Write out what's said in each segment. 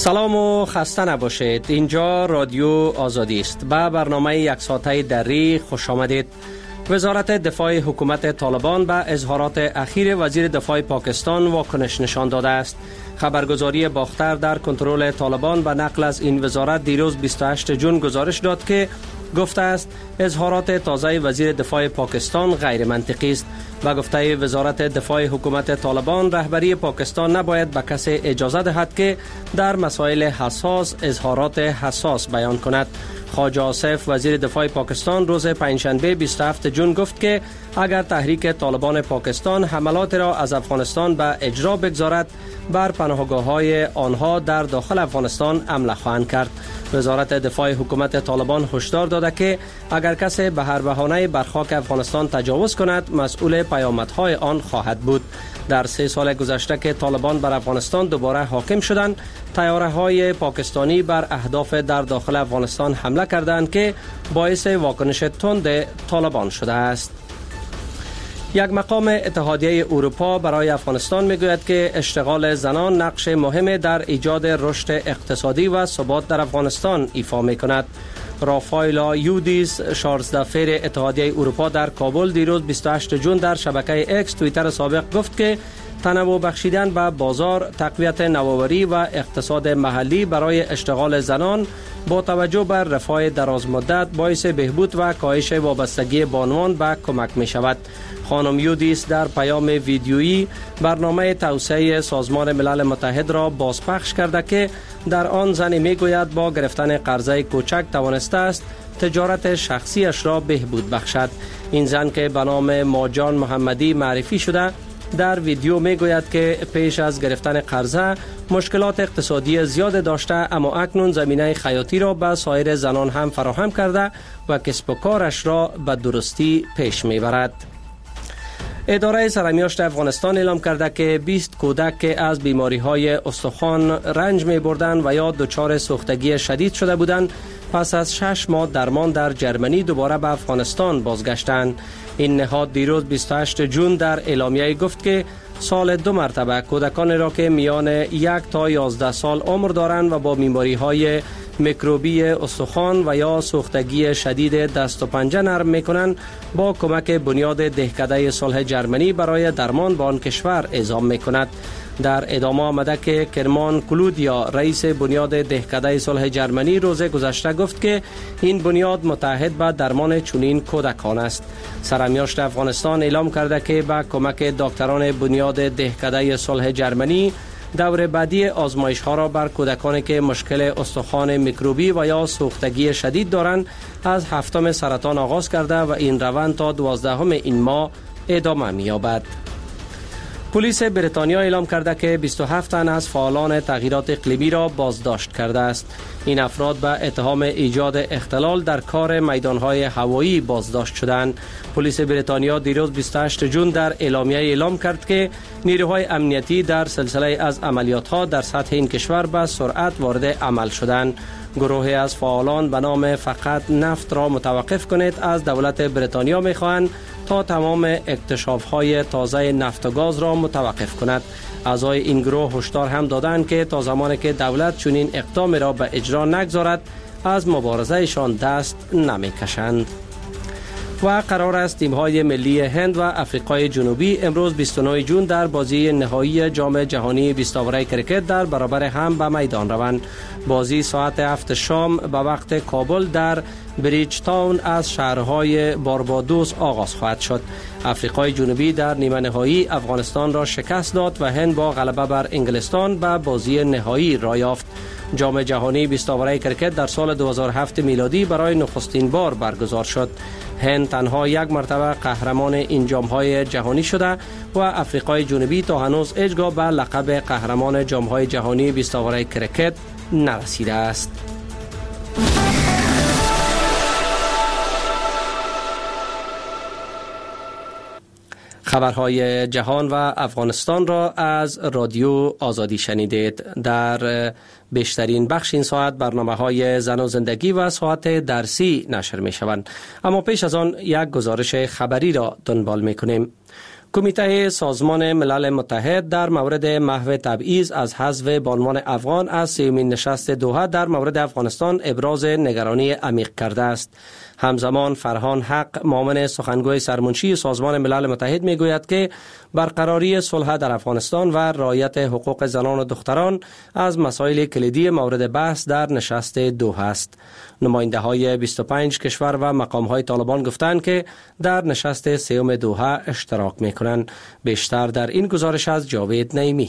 سلام و خسته نباشید. اینجا رادیو آزادی است. به برنامه یک ساعته دری خوش آمدید. وزارت دفاع حکومت طالبان به اظهارات اخیر وزیر دفاع پاکستان واکنش نشان داده است. خبرگزاری باختر در کنترل طالبان به نقل از این وزارت دیروز 28 جون گزارش داد که گفته است اظهارات تازه وزیر دفاع پاکستان غیر منطقی است. و گفته وزارت دفاع حکومت طالبان رهبری پاکستان نباید به کسی اجازه دهد که در مسائل حساس اظهارات حساس بیان کند. خواجه آصف وزیر دفاع پاکستان روز پنجشنبه 27 جون گفت که اگر تحریک طالبان پاکستان حملات را از افغانستان به اجرا بگذارد بر پناهگاه‌های آنها در داخل افغانستان حمله خواهند کرد. وزارت دفاع حکومت طالبان هشدار داده که اگر کسی به هر بهانه بر خاک افغانستان تجاوز کند مسئول پیامدهای آن خواهد بود. در 3 سال گذشته که طالبان بر افغانستان دوباره حاکم شدند، طیاره‌های پاکستانی بر اهداف در داخل افغانستان حمله کردند که باعث واکنش تند طالبان شده است. یک مقام اتحادیه اروپا برای افغانستان میگوید که اشتغال زنان نقش مهمی در ایجاد رشد اقتصادی و ثبات در افغانستان ایفا میکند. رافایلا یودیس 16 فیر اتحادیه اروپا در کابل دیروز 28 جون در شبکه اکس توییتر سابق گفت که تنوع بخشیدن به بازار، تقویت نوآوری و اقتصاد محلی برای اشتغال زنان با توجه بر رفاه درازمدت باعث بهبود و کاهش وابستگی بانوان به کمک می شود. خانم یودیس در پیام ویدیویی برنامه توسعه سازمان ملل متحد را بازپخش کرده که در آن زنی می گوید با گرفتن قرضه کوچک توانسته است تجارت شخصیش را بهبود بخشد. این زن که به نام ماجان محمدی معرفی شده در ویدیو می گوید که پیش از گرفتن قرضه مشکلات اقتصادی زیاد داشته، اما اکنون زمینه خیاطی را به سایر زنان هم فراهم کرده و کسب و کارش را به درستی پیش می برد. اداره سرمیاشت افغانستان اعلام کرده که 20 کودک که از بیماری‌های استخوان رنج می‌بردند و یا دچار سوختگی شدید شده بودند پس از 6 ماه درمان در جرمنی دوباره به افغانستان بازگشتند. این نهاد دیروز 28 جون در اعلامیه گفت که سال 2 مرتبه کودکان را که میان 1 تا 11 سال عمر دارند و با بیماری‌های میکروبی استخوان و یا سوختگی شدید دست و پنجه نرم میکنند با کمک بنیاد دهکده صلح جرمنی برای درمان به آن کشور اعزام میکند. در ادامه آمده که کرمان کلودیا رئیس بنیاد دهکده صلح جرمنی روز گذشته گفت که این بنیاد متعهد به درمان چنین کودکان است. سرمیاشت افغانستان اعلام کرده که با کمک دکتران بنیاد دهکده صلح جرمنی دور بعدی آزمایش ها را بر کودکانی که مشکل استخوان میکروبی و یا سوختگی شدید دارند از 7 سرطان آغاز کرده و این روند تا 12 این ماه ادامه می‌یابد. پلیس بریتانیا اعلام کرده که 27 تن از فعالان تغییرات اقلیمی را بازداشت کرده است. این افراد به اتهام ایجاد اختلال در کار میدانهای هوایی بازداشت شدند. پلیس بریتانیا دیروز 28 جون در اعلامیه اعلام کرد که نیروهای امنیتی در سلسله از عملیات‌ها در سطح این کشور به سرعت وارد عمل شدند. گروهی از فعالان به نام فقط نفت را متوقف کنید از دولت بریتانیا می‌خواهند تا تمام اکتشاف‌های تازه نفت و گاز را متوقف کند. اعضای این گروه هشدار هم دادند که تا زمانی که دولت چنین اقدام را به اجرا نگذارد از مبارزهشان دست نمی‌کشند. و قرار است تیم‌های ملی هند و آفریقای جنوبی امروز 29 جون در بازی نهایی جام جهانی 20 اوره کرکت در برابر هم به میدان روند. بازی ساعت 7 شام به وقت کابل در بریج تاون از شهرهای باربادوس آغاز خواهد شد. آفریقای جنوبی در نیمه نهایی افغانستان را شکست داد و هند با غلبه بر انگلستان به بازی نهایی را یافت. جام جهانی 20 اوره کرکت در سال 2007 میلادی برای نخستین بار برگزار شد. هند تنها 1 مرتبه قهرمان این جام‌های جهانی شده و آفریقای جنوبی تا هنوز هیچگاه به لقب قهرمان جام‌های جهانی 20 اوره کرکت نرسیده است. خبرهای جهان و افغانستان را از رادیو آزادی شنیدید. در بیشترین بخش این ساعت برنامه‌های زن و زندگی و ساعت درسی نشر می‌شوند. اما پیش از آن یک گزارش خبری را دنبال می‌کنیم. کمیته سازمان ملل متحد در مورد محو تبعیض از حذف بانوان افغان از سومین نشست دوحه در مورد افغانستان ابراز نگرانی عمیق کرده است. همزمان فرهان حق معاون سخنگوی سرمنشی سازمان ملل متحد میگوید که برقراری صلح در افغانستان و رعایت حقوق زنان و دختران از مسائل کلیدی مورد بحث در نشست دوحه است. نماینده های 25 کشور و مقام های طالبان گفتند که در نشست سوم دوحه اشتراک میکنند. بیشتر در این گزارش از جاوید نعیمی.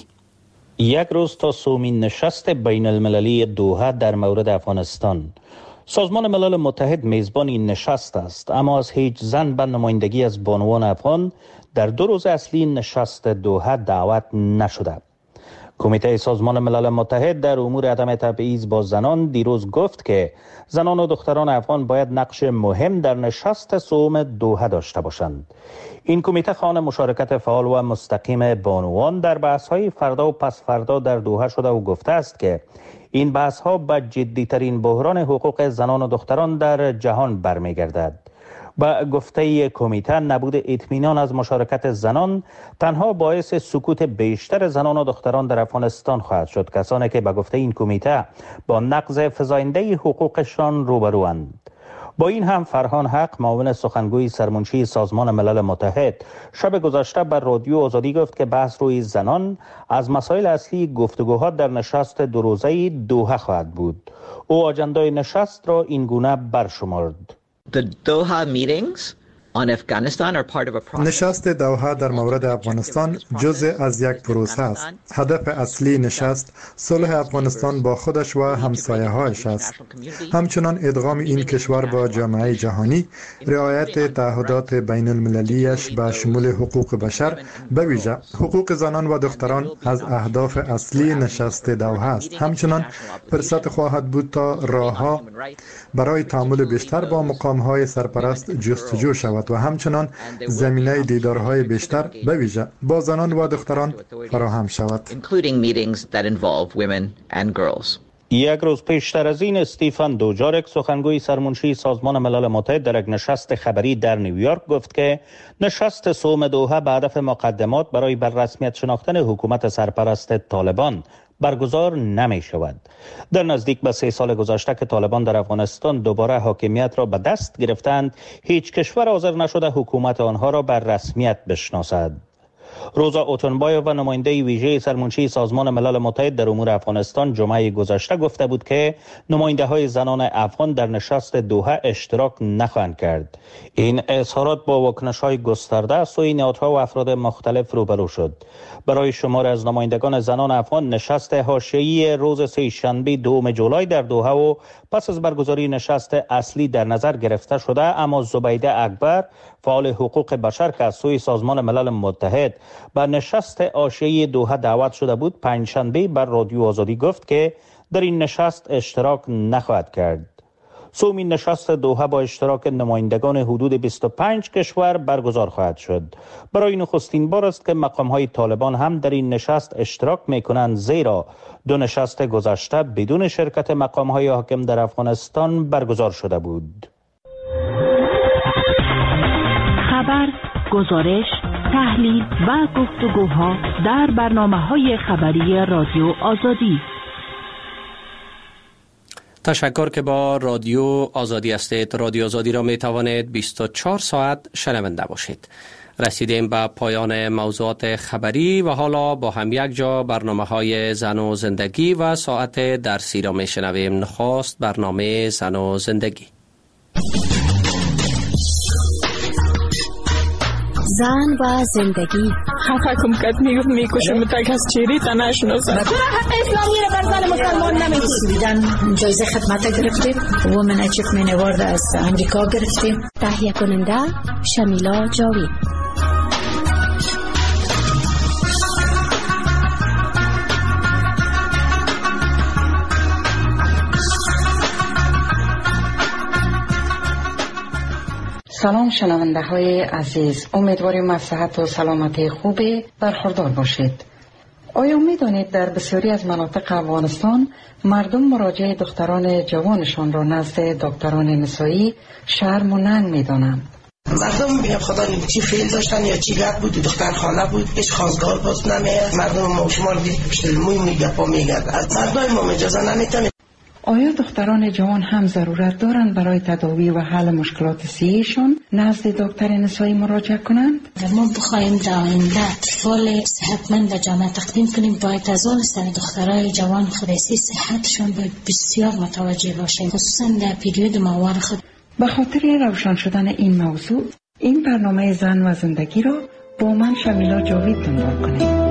یک روز تا سومین نشست بین المللی دوحه در مورد افغانستان. سازمان ملل متحد میزبان این نشست است، اما از هیچ زن به نمایندگی از بانوان افغان در 2 روز اصلی نشست دوحه دعوت نشده. کمیته سازمان ملل متحد در امور عدم تبعیض با زنان دیروز گفت که زنان و دختران افغان باید نقش مهم در نشست سوم دوحه داشته باشند. این کمیته خواهان مشارکت فعال و مستقیم بانوان در بحث‌های فردا و پس فردا در دوحه شده و گفته است که این بحث‌ها به جدی‌ترین بحران حقوق زنان و دختران در جهان برمیگردد. با گفته کمیته نبود اطمینان از مشارکت زنان تنها باعث سکوت بیشتر زنان و دختران در افغانستان خواهد شد، کسانی که به گفته این کمیته با نقض فزاینده حقوقشان روبروند. با این هم فرهان حق معاون سخنگوی سرمنشی سازمان ملل متحد شب گذشته بر رادیو آزادی گفت که بحث روی زنان از مسائل اصلی گفتگوها در نشست 2 روزه دوحه خواهد بود. او آجندای نشست را این گونه برشمرد. The Doha meetings on Afghanistan are part of a process. نشست دوحه در مورد افغانستان جزء از یک پروسه است. هدف اصلی نشست صلح افغانستان با خودش و همسایه‌هایش است. همچنان ادغام این کشور با جامعه جهانی، رعایت تعهدات بین المللیش به شمول حقوق بشر، به ویژه حقوق زنان و دختران از اهداف اصلی نشست دوحه است. همچنان فرصت خواهد بود تا راهها برای تعامل بیشتر با مقام‌های سرپرست جستجو شود و همچنان زمینه دیدارهای بیشتر به ویژه با زنان و دختران فراهم شود. یک روز پیشتر از این استیفن دوجارک سخنگوی سرمنشی سازمان ملل متحد در یک نشست خبری در نیویورک گفت که نشست سوم دوحه به هدف مقدمات برای بر رسمیت شناختن حکومت سرپرست طالبان برگزار نمی شود. در نزدیک به 3 سال گذشته که طالبان در افغانستان دوباره حاکمیت را به دست گرفتند، هیچ کشور حاضر نشده حکومت آنها را بر رسمیت بشناسد. روزا اوتنبایو و نماینده ویژه سرمنشی سازمان ملل متحد در امور افغانستان جمعه گذشته گفته بود که نماینده های زنان افغان در نشست دوحه اشتراک نخواهند کرد. این اظهارات با واکنش های گسترده از سوی نهادها و افراد مختلف روبرو شد. برای شمار از نمایندگان زنان افغان نشست حاشیه‌ای روز سه‌شنبه 2 جولای در دوحه و پس از برگزاری نشست اصلی در نظر گرفته شده، اما زبیده اکبر فعال حقوق بشر که از سوی سازمان ملل متحد به نشست حاشیه‌ای دوحه دعوت شده بود، پنجشنبه بر رادیو آزادی گفت که در این نشست اشتراک نخواهد کرد. سومین نشست دوحه با اشتراک نمایندگان حدود 25 کشور برگزار خواهد شد. برای نخستین بار است که مقام‌های طالبان هم در این نشست اشتراک می‌کنند، زیرا 2 نشست گذشته بدون شرکت مقام‌های حاکم در افغانستان برگزار شده بود. خبر، گزارش، تحلیل و گفتگوها در برنامه‌های خبری رادیو آزادی. تشکر که با رادیو آزادی هستید. رادیو آزادی را می توانید 24 ساعت شنونده باشید. رسیدیم به پایان موضوعات خبری و حالا با هم یک جا برنامه‌های زن و زندگی و ساعت درسی را می شنویم. نخست برنامه زن و زندگی. زن و زندگی. خفه کم کت میکشم تک از چیری تا نشناسم. چرا حق اسلامی را بر زن مسلمان نمیدید؟ جایزه خدمت گرفتیم. وومن اچیومنت اوارد از امریکا گرفتیم. تهیه کننده شمیلا جاوید. سلام شنونده های عزیز، امیدواریم از صحت و سلامتی خوبی برخوردار باشید. آیا می دانید در بسیاری از مناطق افغانستان مردم مراجعه دختران جوانشان را نزد دکتران نسایی شرم و ننگ می دانند؟ مردم میگم خدا چی فیل داشتن یا چی گپ بود، دختر خانه بود، هیچ خواستگار باز نمیاد. مردم ما شما رو دید پشت موی میگپا میگرد. از مردم ما اجازه نمیتونه. آیا دختران جوان هم ضرورت دارند برای تداوی و حل مشکلات صحیشان نزد دکتر نسایی مراجعه کنند؟ ما بخوایم در آینده اطفال صحتمند و جامعه تقدیم کنیم، باید از آن سر دخترای جوان خودسی صحتشان بسیار متوجه باشیم، خصوصا در پیریود ماهوار خود. به خاطر روشن شدن این موضوع، این برنامه زن و زندگی را با من شمیلا جاوید دنبال کنید.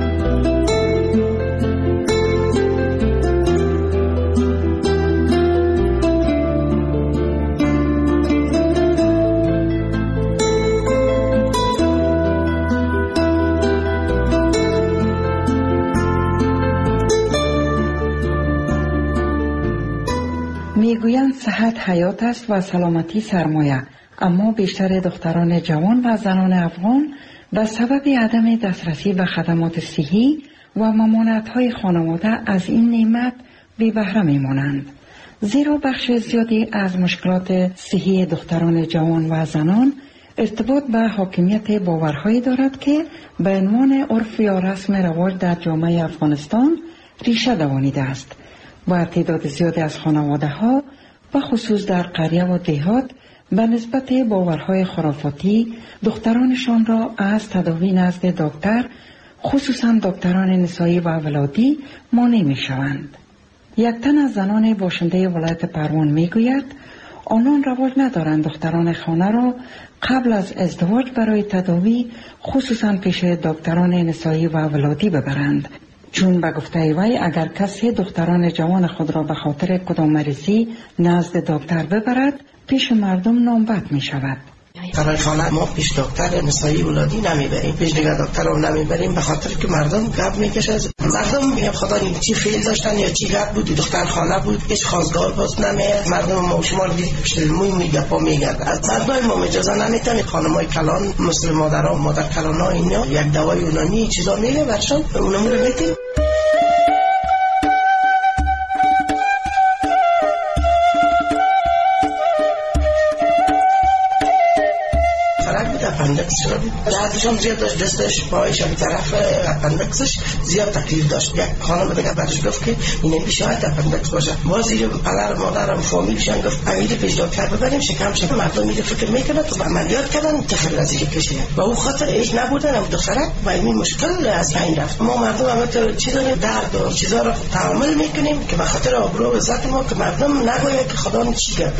میگویند صحت حیات است و سلامتی سرمایه، اما بیشتر دختران جوان و زنان افغان به سبب عدم دسترسی به خدمات صحی و ممانعت‌های خانواده از این نعمت بی بهره میمانند، زیرا بخش زیادی از مشکلات صحی دختران جوان و زنان ارتباط به حاکمیت باورهایی دارد که به عنوان عرف یا رسم رواج در جامعه افغانستان ریشه دوانیده است و تعداد زیادی از خانواده ها و خصوص در قریه و دیهات به نسبت باورهای خرافاتی دخترانشان را از تداوی نزد دکتر، خصوصا دکتران نسایی و ولادی، مانع می شوند. یک تن از زنان باشنده ولایت پروان می گوید آنان رواج ندارند دختران خانه را قبل از ازدواج برای تداوی خصوصا پیش دکتران نسایی و ولادی ببرند، چون به گفته وی اگر کسی دختران جوان خود را به خاطر کدام مریضی نزد دکتر ببرد پیش مردم نامبد می شود. در خانه ما پیش دکتر نسایی ولادی نمیبریم، پیش دیگر دکتر رو نمیبریم، به خاطر که مردم گپ میکشه. مردم میگم خدا چی فیل داشتن یا چی گپ بود، دختر خانه بود، هیچ خواستگار باز نمیاد. مردم ما شما رو دید پشت موی میگپا میگرد. از مردم ما اجازه نمیتونه. خانمای کلان مثل مادرها، مادر کلانا، اینا یک دوای اونانی چیزا میگه برشان اونمون رو میتیم. اپندکس شده بود، دردشان زیاد داشت، دستش پایش به طرف اپندکسش زیاد تکلیف داشت. یک خانم دیگه بعدش گفت که این شاید اپندکس باشه. باز زیر پدر مادرم فامیلشان گفت امید پیش دکتر ببریم شکم مردم میگه فکر میکنه تو عملیات کردن تخیل از اینکه کشیدن و او خاطر ایش نبودن هم دخترک و این مشکل از بین رفت. ما مردم البته چیزا درد و چیزا رو تحمل میکنیم که به خاطر آبرو و عزت ما که مردم نگوید که خدا چی کرد.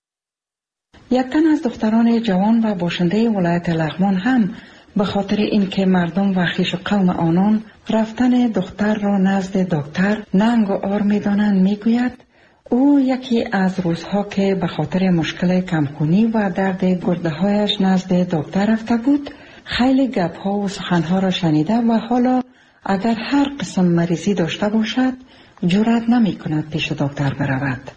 یک تن از دختران جوان و باشنده ولایت لغمان هم به خاطر اینکه مردم و خویش قوم آنان رفتن دختر را نزد دکتر ننگ و عار می‌دانند میگوید او یکی از روزها که به خاطر مشکل کمخونی و درد گرده‌هایش نزد دکتر رفته بود، خیلی گپ‌ها و سخن‌ها را شنیده و حالا اگر هر قسم مریضی داشته باشد جرأت نمی‌کند پیش دکتر برود.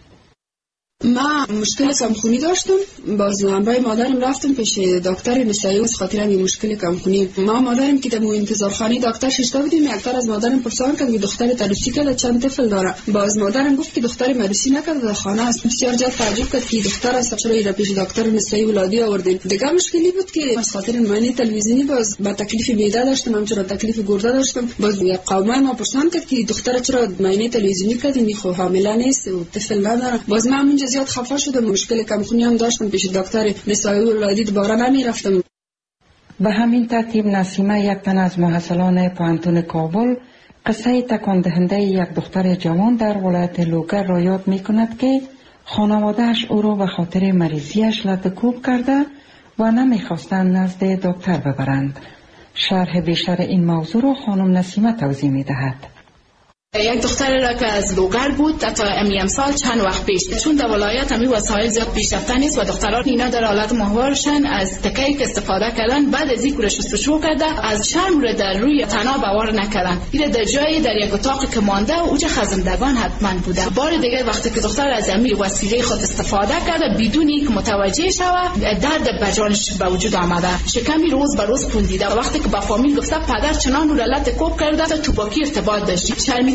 ما مشکل کمخونی داشتم، باز همراه مادرم رفتم پیش دکتر نسایی از خاطر این مشکل کمخونی. ما مادرم که در انتظارخانه دکتر ششته بودیم، یک بار از مادرم پرسان کرد که دختر عروسی کرده چند طفل داره. باز مادرم گفت که دختر عروسی نکرده، در خانه است. بسیار زیاد تعجب کرد که دختر است، چرا ایرا پیش دکتر نسایی ولادی آوردین. دیگه مشکلی بود که از خاطر معاینه تلویزیونی باز با تکلیف معده داشتم، همچنین تکلیف گرده داشتم. باز یک قوم ما پرسان کرد که دختر چرا معاینه تلویزیونی کردین، خو حامله نیست و طفل نداره. باز من اونجا زیاد خفه شدم، مشکل کمخونی هم داشتم، پیش دکتر نسایی ولادی دوباره نمیرفتم. به همین ترتیب نسیمه، یک تن از محصلان پوهنتون کابل، قصه تکان دهنده یک دختر جوان در ولایت لوگر را یاد می‌کند که خانواده‌اش او را به خاطر مریضیش لطکوب کرده و نمی‌خواستند نزد دکتر ببرند. شرح بیشتر این موضوع را خانم نسیمه توضیح می‌دهد. یک دختر را که از لوگر بود تا امیم سال چند وقت پیش، چون در ولایت همی وسایل زیاد پیشرفته نیست و دختران اینا در حالت ماهوارشن از تکه‌ای که استفاده کردن، بعد از اینکه شستشو کرده از شرم رو در روی تناب باور نکردن، این در جایی در یک اتاقی که مانده و اوج خزندگان حتما بوده. بار دیگه وقتی که دختر از امی وسیله خود استفاده کرده بدون اینکه متوجه شود، درد بجانش به وجود آمده، شکمی روز به روز پوندیده. وقتی که با فامیل گفته پدر چنان رو لط کوب کرده تا توپاکی ارتباط داشت، شرمید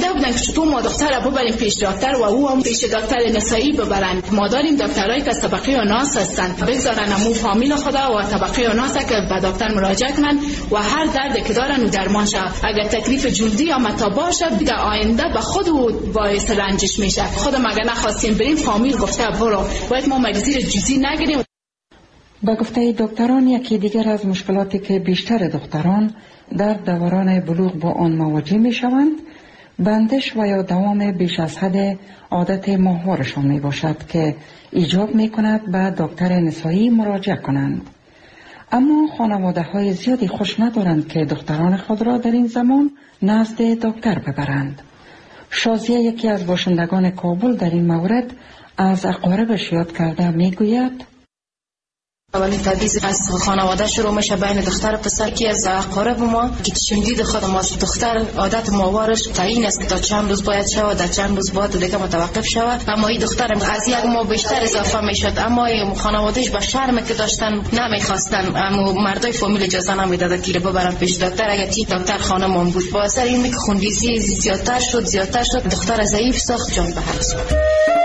آماده بودن که چطور ما دختر رو ببریم پیش دکتر و او هم پیش دکتر نسایی ببرن. ما داریم دکترایی که از طبقه اوناس هستن، بگذارن امو فامیل خدا و طبقه اوناس که به دکتر مراجعه کنن و هر دردی که دارن و درمان شه. اگر تکلیف جلدی یا متا باشه در آینده به خود باعث رنجش میشه. خودم اگر نخواستیم بریم فامیل گفته برو، باید ما مگزیر جزئی نگیریم. با گفته دکتران یکی دیگر از مشکلاتی که بیشتر دختران در دوران بلوغ با آن مواجه می شوند بندش و یا دوام بیش از حد عادت ماهوارشان می باشد که ایجاب می کند به دکتر نسایی مراجعه کنند. اما خانواده های زیادی خوش ندارند که دختران خود را در این زمان نزد دکتر ببرند. شازیه یکی از باشندگان کابل در این مورد از اقاربش یاد کرده می گوید اولین تبعیض از خانواده شروع میشه بین دختر و پسر. که از اقارب ما که شنیدید خود ما دختر عادت ماهوارش تعیین است که تا چند روز باید شود، در چند روز باید دیگه متوقف شود. اما این دختر از یک ماه بیشتر اضافه میشد، اما خانوادهش با شرمی که داشتن نمیخواستن، اما مردای فامیل اجازه نمیدادن که ببرن پیش دکتر. اگر تی دکتر خانم بود با اثر این که خونریزی زیادتر شد، دختر ضعیف ساخت، جان به هم ساخت.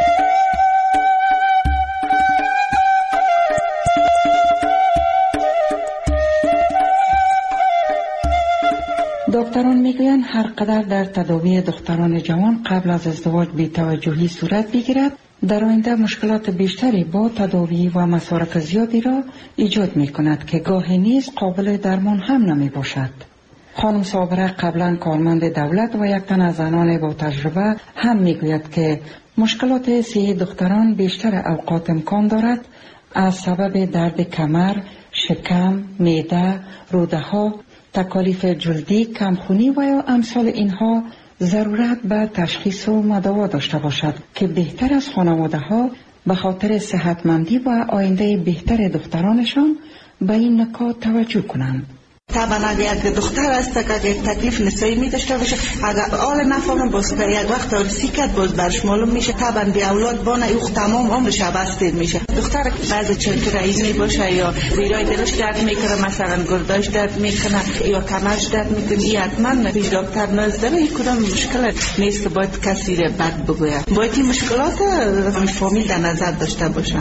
دکتران میگویند هر قدر در تداوی دختران جوان قبل از ازدواج بی‌توجهی صورت بگیرد، در آینده مشکلات بیشتری با تداوی و مصارف زیادی را ایجاد می کند که گاهی نیز قابل درمان هم نمی باشد. خانم صابره قبلا کارمند دولت و یک تن از زنان با تجربه هم میگوید که مشکلات صحی دختران بیشتر اوقات امکان دارد از سبب درد کمر، شکم، معده، روده ها، تکالیف جلدی، کمخونی و یا امثال اینها ضرورت به تشخیص و مداوا داشته باشد که بهتر از خانواده ها به خاطر صحتمندی و آینده بهتر دخترانشان به این نکات توجه کنند. طبعا اگر یک دختر است که اگر تکلیف نسایی می داشته باشه، اگر آل نفهم باز در یک وقت آرسی کرد باز برش معلوم میشه، طبعا بی اولاد بانه اوخ تمام عمرش بستید میشه. دختر بعضی چرک رئیس می باشه یا ویرای دلش درد میکنه، مثلا گرداش درد میکنه یا کمرش درد میکنه، این حتما پیش دکتر نزده. این کدام مشکل نیست که باید کسی را بد بگوید، باید این مشکلات فامیل در نظر داشته باشن.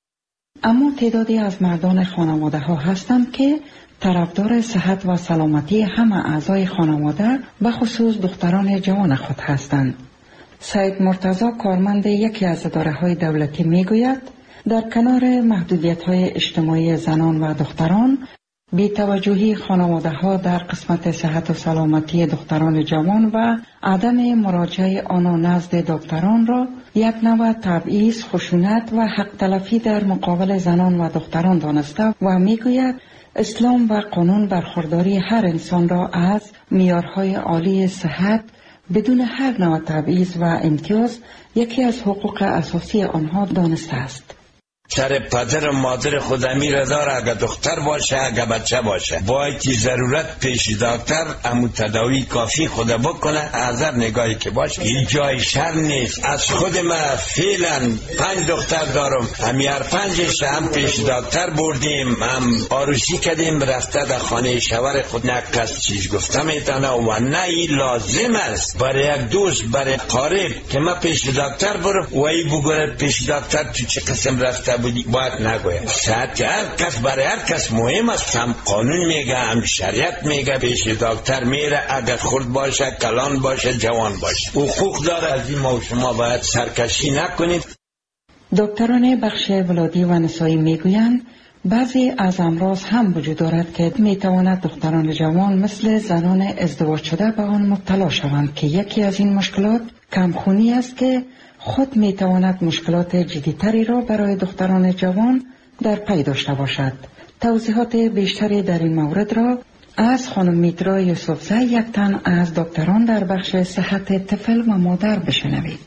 اما تعدادی از مردان خانواده ها هستند که طرفدار صحت و سلامتی همه اعضای خانواده به خصوص دختران جوان خود هستند. سید مرتضی کارمند یکی از اداره‌های دولتی میگوید در کنار محدودیت‌های اجتماعی زنان و دختران، بی‌توجهی خانواده‌ها در قسمت صحت و سلامتی دختران جوان و عدم مراجعه آنها نزد دکتران را یک نوع تبعیض، خشونت و حق تلفی در مقابل زنان و دختران دانسته و میگوید اسلام و قانون برخورداری هر انسان را از معیارهای عالی صحت بدون هر نوع تبعیض و امتیاز یکی از حقوق اساسی آنها دانسته است. سر پدر و مادر خودمی را داره، اگر دختر باشه اگر بچه باشه باید ضرورت پیش دکتر امو تداوی کافی خود بکنه. هزار نگاهی که باشه این جای شر نیست. از خود ما فعلا 5 دختر دارم، همی هر 5 هم پیش دکتر بردیم، هم آروسی کردیم، رفته در خانه شوهر خود نه کس چیز گفته میتونه و نه این لازم است برای یک دوست برای قارب که ما پیش دکتر برم و ای بگوره پیش دکتر تو چه قسم رفته بودی، باید نگوید. صحت هر کس برای هر کس مهم است، هم قانون میگه هم شریعت میگه پیش دکتر میره، اگر خرد باشه کلان باشه جوان باشه حقوق داره. از این ما شما باید سرکشی نکنید. دکتران بخش ولادی و نسایی میگویند بعضی از امراض هم وجود دارد که میتواند دختران جوان مثل زنان ازدواج شده به آن مبتلا شوند که یکی از این مشکلات کمخونی است که خود میتواند مشکلات جدیتری را برای دختران جوان در پی داشته باشد. توضیحات بیشتری در این مورد را از خانم میترا یوسفزی یک تن از دکتران در بخش صحت طفل و مادر بشنوید.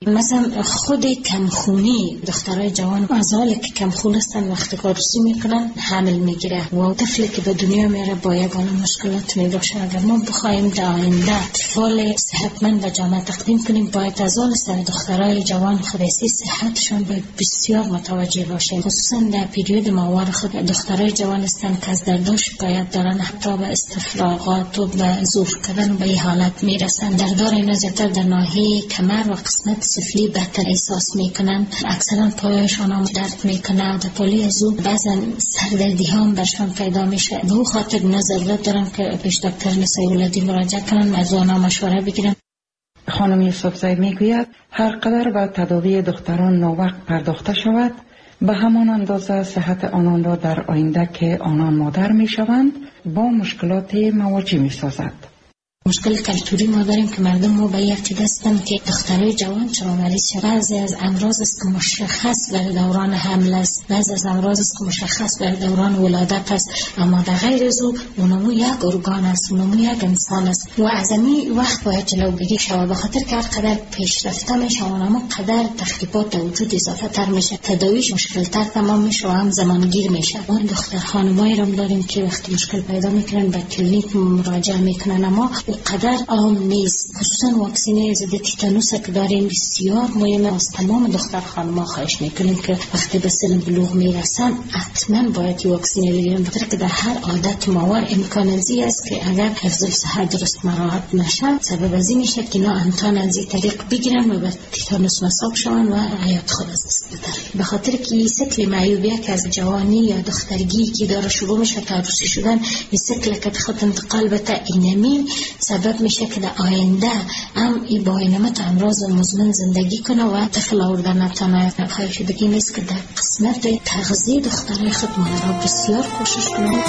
مثلا خود کمخونی دخترای جوان از حالی که کمخون هستن وقتی کارسی میکنن حمل میگیره و طفلی که به دنیا میره با یگانه مشکلات میباشه. اگر ما بخوایم در آینده اطفال صحتمند به جامعه تقدیم کنیم باید از حال سر دخترای جوان خودسی صحتشان به بسیار متوجه باشیم، خصوصا در پیریود ماهوار خود دخترای جوان هستن که از دردها شکایت دارن، حتی به استفراغات و به ظروف کردن به این حالت میرسن. دردار اینا زیادتر در ناحیه کمر و قسمت سفلی بهتر احساس میکنن، اکثرا پایشان هم درد میکنه و در پالی از او بعضا سردردی هم برشان پیدا میشه. به او خاطر ضرورت دارن که پیش دکتر نسای ولادی مراجعه کنن، از آنها مشوره بگیرن. خانم یوسفزی میگوید هر قدر به تداوی دختران ناوقت پرداخته شود به همان اندازه صحت آنان را در آینده که آنان مادر میشوند با مشکلات مواجه میسازد. مشکل کلتوری ما داریم که مردم ما به یک عقیده هستند که دخترای جوان چرا مریض شده. بعضی از امراض است که مشخص برای دوران حمل است، بعضی از امراض است که مشخص برای دوران ولادت است، اما در غیر از او اونمو یک ارگان است، اونمو یک انسان است و از این وقت باید جلوگیری شود. به خاطر که هر قدر پیشرفته میشه اونمو قدر تخریبات در وجود اضافه تر میشه، تداویش مشکل تر تمام میشه و هم زمانگیر میشه. ما دختر خانمایی رو داریم که وقتی مشکل پیدا میکنن به کلینیک مراجعه میکنن، اما قدر عام نیست. خصوصا واکسینه ضد تیتانوس که داریم بسیار مهمه. از تمام دختر خانم‌ها خواهش میکنیم که وقتی به سن بلوغ میرسن حتما باید واکسینه بگیرن، بطور که در هر عادت ماور امکان ازی است که اگر حفظ صحت درست مراعات نشه سبب ازی میشه که اینا امتحان از این طریق بگیرن و به تیتانوس مصاب شون و حیات خود از دست بدن. به خاطر که سیکل معیوبیه که از جوانی یا دخترگی که داره شروع میشه تا عروسی شدن، این سیکل که خط انتقال به اینمی سبب میشه که در آینده هم ای با اینمت امراض مزمن زندگی کنه و طفل آوردن نتانه. خواهش دیگه نیست که در قسمت تغذیه دخترای خود مادرها بسیار کوشش کنه.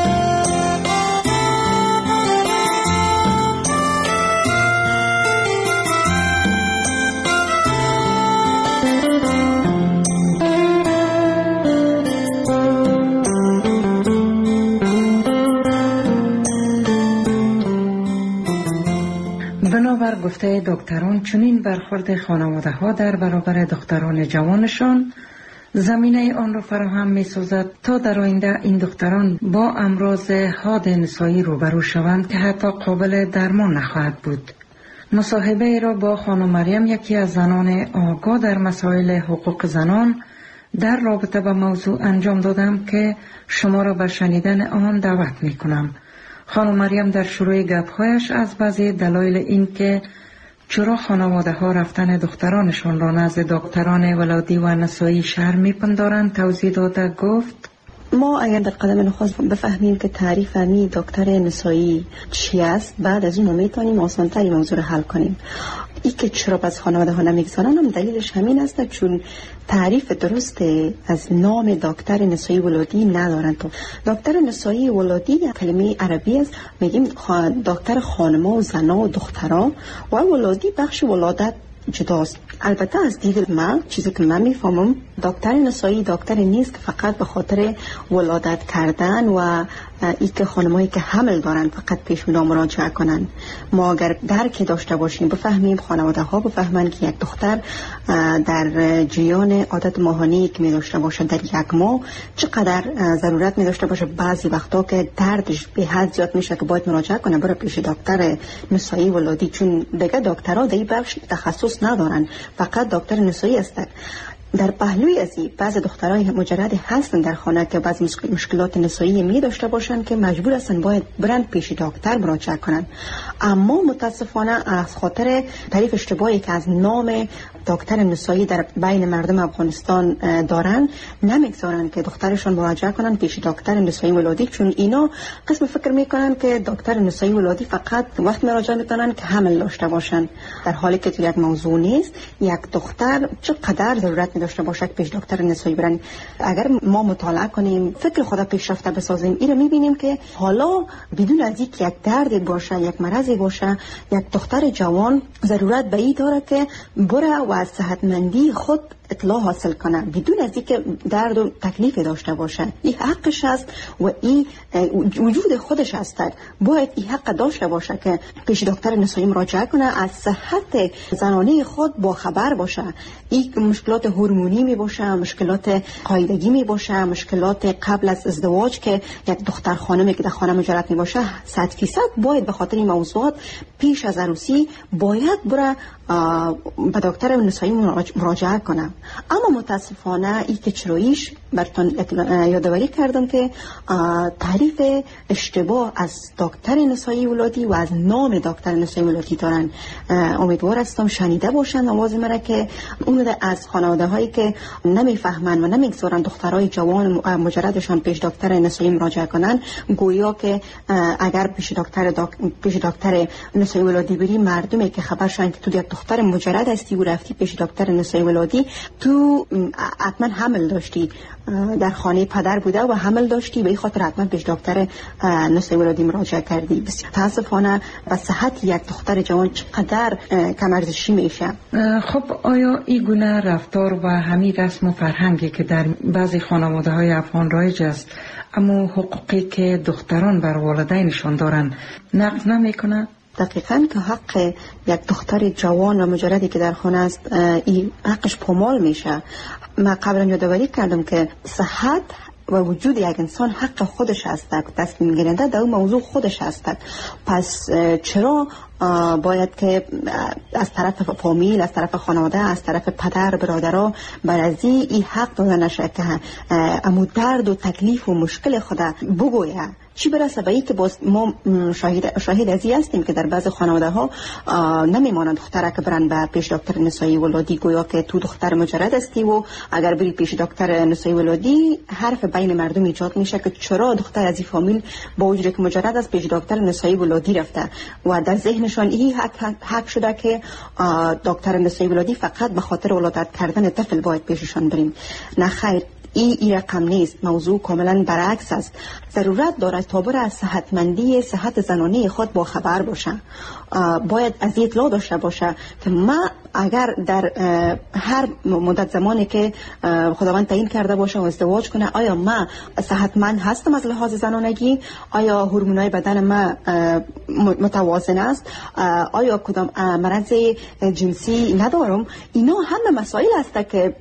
بنابر گفته دکتران چنین برخورد خانواده ها در برابر دختران جوانشان زمینه آن را فراهم می سازد تا در آینده این دختران با امراض حاد نسایی روبرو شوند که حتی قابل درمان نخواهد بود. مصاحبه را با خانم مریم، یکی از زنان آگاه در مسائل حقوق زنان، در رابطه با موضوع انجام دادم که شما را به شنیدن آن دعوت می کنم. خانم مریم در شروع گپ‌هایش از بعضی دلایل این که چرا خانواده ها رفتن دخترانشان را نزد دکتران ولادی و نسایی شرم می‌پندارند توضیح داده گفت: ما اگر در قدم نخست بفهمیم که تعریف همی دکتر نسایی چی است، بعد از اون میتونیم آسان‌تر این موضوع رو حل کنیم. ای که چرا از خانواده ها نمیگذارن هم دلیلش همین است چون تعریف درست از نام دکتر نسایی ولادی ندارن. تو دکتر نسایی ولادی کلمه عربی است، میگیم دکتر خانما و زنا و دختران و ولادی بخش ولادت جداست. البته از دید من چیزی که من میفهمم دکتر نسایی دکتر نیست که فقط به خاطر ولادت کردن و ای که خانمایی که حمل دارن فقط پیش اونا مراجعه کنن. ما اگر درک داشته باشیم بفهمیم، خانواده ها بفهمن که یک دختر در جریان عادت ماهانه‌ای که می داشته باشه در یک ماه چقدر ضرورت می داشته باشه، بعضی وقتا که دردش به حد زیاد میشه که باید مراجعه کنه بره پیش دکتر نسایی ولادی، چون دیگه دکترها در این بخش تخصص ندارن، فقط دکتر نسایی هستن. در پهلوی از این بعض دخترای مجرد هستن در خانه که بعض مشکلات نسایی می داشته باشن که مجبور هستن باید برن پیش دکتر مراجعه کنن، اما متاسفانه از خاطر تعریف اشتباهی که از نام دکتر نسایی در بین مردم افغانستان دارن نمیگذارن که دخترشون مراجعه کنن پیش دکتر نسایی ولادی، چون اینا قسم فکر میکنن که دکتر نسایی ولادی فقط وقت مراجعه میکنن که حمل داشته باشن، در حالی که تو یک موضوع نیست. یک دختر چقدر ضرورت داشته باشه پیش دکتر نسایی برن. اگر ما مطالعه کنیم، فکر خود پیشرفته بسازیم، این رو میبینیم که حالا بدون از اینکه یک درد باشه، یک مرضی باشه، یک دختر جوان ضرورت به این داره که بره و از صحتمندی خود اطلاع حاصل کنه بدون از اینکه درد و تکلیف داشته باشه. این حقش است و این وجود خودش است. باید این حق داشته باشه که پیش دکتر نسایی مراجعه کنه، از صحت زنانه خود با خبر باشه. این مشکلات هورمونی می باشه، مشکلات قاعدگی می باشه، مشکلات قبل از ازدواج که یک دختر خانمی که در خانه مجرد می باشه 100% باید به خاطر این موضوعات پیش از عروسی باید بره به دکتر نسایی مراجعه کنه. اما متاسفانه این که چراییش براتون یادآوری کردم که تعریف اشتباه از دکتر نسایی ولادی و از نام دکتر نسایی ولادی دارن. امیدوار هستم شنیده باشن آواز مرا که اون از خانواده هایی که نمیفهمن و نمیگذارن دخترای جوان مجردشان پیش دکتر نسایی مراجعه کنن، گویا که اگر پیش دکتر نسایی ولادی بری، مردمی که خبرشن که تو یک دختر مجرد هستی و رفتی پیش دکتر نسایی ولادی، تو حتما حمل داشتی، در خانه پدر بوده و حمل داشتی، به این خاطر حتما پیش دکتر نسایی ولادی مراجعه کردی. بسیار متاسفانه و صحت یک دختر جوان چقدر کم ارزشی میشه. خب آیا این گونه رفتار و همین رسم و فرهنگی که در بعضی خانواده های افغان رایج است، اما حقوقی که دختران بر والدینشان دارن نقض نمیکنه؟ دقیقاً که حق یک دختر جوان و مجردی که در خانه است این حقش پامال میشه. من قبلا یادآوری کردم که صحت و وجود یک انسان حق خودش است، تصمیم گیرنده در اون موضوع خودش است. پس چرا باید که از طرف فامیل، از طرف خانواده، از طرف پدر برادرها برازی این حق داده نشه که امو درد و تکلیف و مشکل خود بگویه؟ چی برسه به این که باز ما شاهد ازی هستیم که در بعض خانواده ها نمیمانند دختره که برن به پیش دکتر نسایی ولادی، گویا که تو دختر مجرد هستی و اگر بری پیش دکتر نسایی ولادی حرف بین مردم ایجاد میشه که چرا دختر از این فامیل با وجودی که مجرد است پیش دکتر نسایی ولادی رفته و در ذهنشان این حق شده که دکتر نسایی ولادی فقط به خاطر ولادت کردن طفل باید پیششان بریم. نه خیر، این رقم نیست. موضوع کاملا برعکس است. ضرورت دارد تا بر از صحت زنانه خود با خبر باشه. باید از اطلاع داشته باشه که ما اگر در هر مدت زمانی که خداوند تعیین کرده باشه و ازدواج کنه، آیا ما صحتمند هستم از لحاظ زنانگی؟ آیا هورمونای بدن ما متوازن است؟ آیا کدام مرض جنسی ندارم؟ اینا همه مسائل است که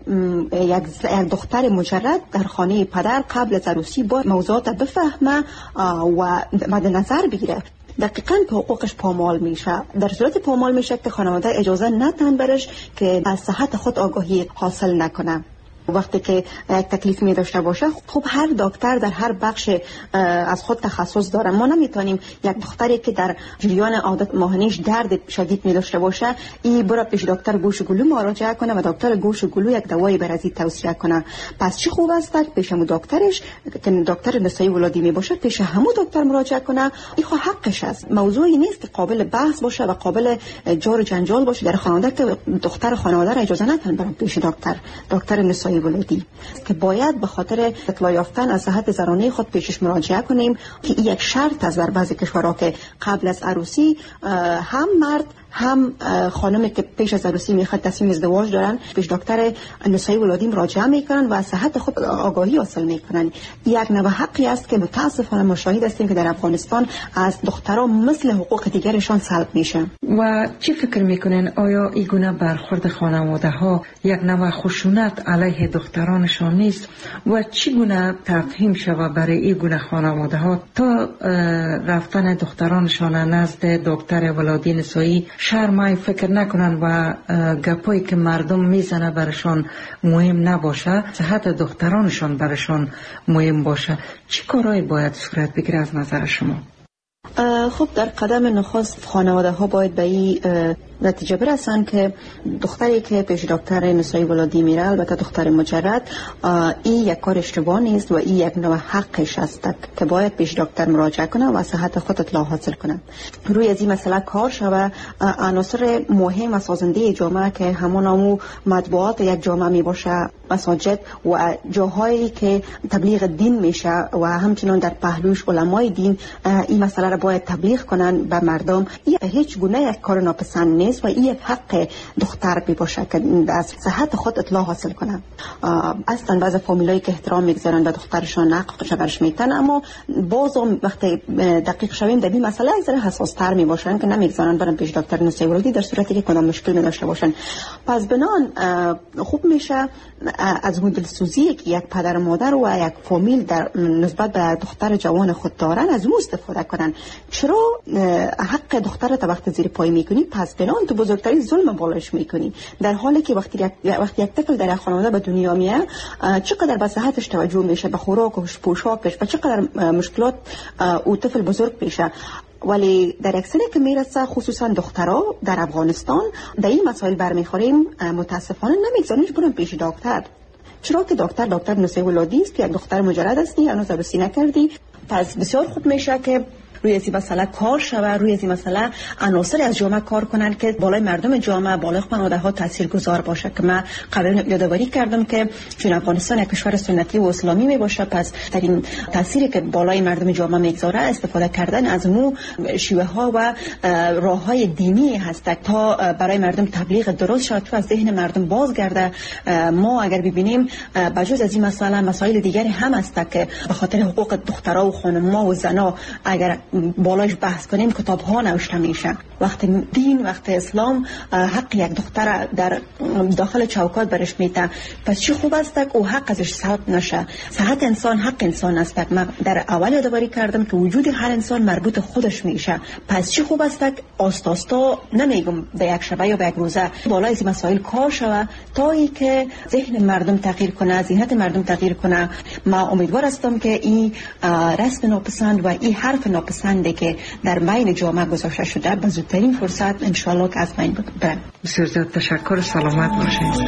یک دختر مجرد در خانه پدر قبل از عروسی با موضوعات بفهمه و مد نظر بگیره. دقیقاً که حقوقش پامال میشه. در صورت پامال میشه که خانواده اجازه ندن برش که از صحت خود آگاهی حاصل نکنه. وقتی که یک تکلیف می داشته باشه، خب هر دکتر در هر بخش از خود تخصص داره. ما نمیتونیم یک دختری که در جریان عادت ماهانه‌اش درد شدید می داشته باشه این برای پیش دکتر گوش و گلو مراجعه کنه و دکتر گوش و گلو یک دوایی برای توصیه کنه. پس چه خوب است پیش همون دکترش که دکتر نسایی ولادی می باشه پیش همون دکتر مراجعه کنه. این خو حقش است. موضوعی نیست که قابل بحث باشه و قابل جار و جنجال باشه در خانواده که دختر خانواده را اجازه ندن برای پیش دکتر نسایی ولادی، که باید به خاطر اطلاع یافتن از صحت زنانه خود پیشش مراجعه کنیم که این یک شرط است در بعضی کشورها که قبل از عروسی هم مرد هم خانمی که پیش از عروسی میخواد تصمیم ازدواج دارن پیش دکتر نسایی ولادی مراجعه میکنن و از صحت خود آگاهی حاصل میکنن. یک نوع حقی است که متاسفانه ما شاهد هستیم که در افغانستان از دخترها مثل حقوق دیگرشان سلب میشه. و چی فکر میکنین آیا این گونه برخورد خانواده ها یک نوع خشونت علیه دخترانشان نیست و چی گونه تفهیم شود برای این گونه خانواده ها تا رفتن دخترانشان نزد دکتر ولادی نسایی شرمای فکر نکنن و گپایی که مردم میزنه برشان مهم نباشه، صحت دخترانشان برشان مهم باشه؟ چی کارهایی باید صورت بگیره از نظر شما؟ خب در قدم نخست خانواده ها باید به این نتیجه برسن که دختری که پیش دکتر نسایی ولادی میره، البته دختر مجرد، این یک کار اشتباه نیست و این یک نوع حقش است که باید پیش دکتر مراجعه کنه و صحت خود اطلاع حاصل کنه. روی از این مسئله کار شوه. عناصر مهم و سازنده جامعه که همون مطبوعات یک جامعه می باشه، مساجد و جاهایی که تبلیغ دین میشه و همچنان در پهلوش علمای دین این مسئله را باید تبلیغ کنن به مردم. این هیچ گونه یک کار ناپسند نیست و این یک حق دختر می باشه که از صحت خود اطلاع حاصل کنه. اصلا بعضی فامیلایی که احترام میگذارن به دخترشان، نقدش برش میتن، اما باز وقتی دقیق شویم در این مسئله از حساس تر می باشن که نمیگذارن برن پیش دکتر نسایی ولادی در صورتی که کدام مشکل می داشته باشن. پس بنان خوب میشه از دلسوزی که یک پدر و مادر و یک فامیل در نسبت به دختر جوان خود دارن از اون استفاده کنن. چرا حق دختر تا وقت زیر پای میکنی، پس بنان تو بزرگترین ظلم بالایش میکنی، در حالی که وقتی یک طفل در خانواده به دنیا میاد چقدر به صحتش توجه میشه، به خوراکش، پوشاکش، و چقدر مشکلات او طفل بزرگ میشه. ولی در اکثری که میرسه خصوصا دخترها در افغانستان در این مسائل برمیخوریم، متاسفانه نمیگذارنش برن پیش دکتر. چرا که دکتر نسایی ولادی است، یک دختر مجرد هستی، هنوز عروسی نکردی. پس بسیار خوب میشه که روی این مسئله کار شوه، روی این مسئله عناصر از جامعه کار کنن که بالای مردم جامعه، بالای خانواده ها تاثیرگذار باشه. که من قبلا یادآوری کردم که چون افغانستان یک کشور سنتی و اسلامی می باشه، پس در این تاثیری که بالای مردم جامعه میگذاره استفاده کردن از مو شیوه ها و راه های دینی هست تا برای مردم تبلیغ درست شد، تو از ذهن مردم بازگرده. ما اگر ببینیم بجز از این مسئله مسائل دیگری هم هست که به خاطر حقوق دخترها و خانم‌ها و زنا اگر بالایش بحث کنیم کتاب ها نوشته میشه. وقت دین، وقت اسلام حق یک دختر در داخل چوکات برش میته، پس چی خوب است که او حق ازش سلب نشه. صحت انسان حق انسان است. من در اول یادآوری کردم که وجود هر انسان مربوط خودش میشه. پس چی خوب است که آستاستا نمیگم به یک شبه یا به یک روزه بالای این مسائل کار شوه تا ای که ذهن مردم تغییر کنه، ذهنیت مردم تغییر کنه. من امیدوار هستم که این رسم ناپسند و این حرف ناپسندی که در بین جامعه گذاشته شده به زودترین فرصت انشالله که از بین بره. بسیار زیاد تشکر. سلامت باشید.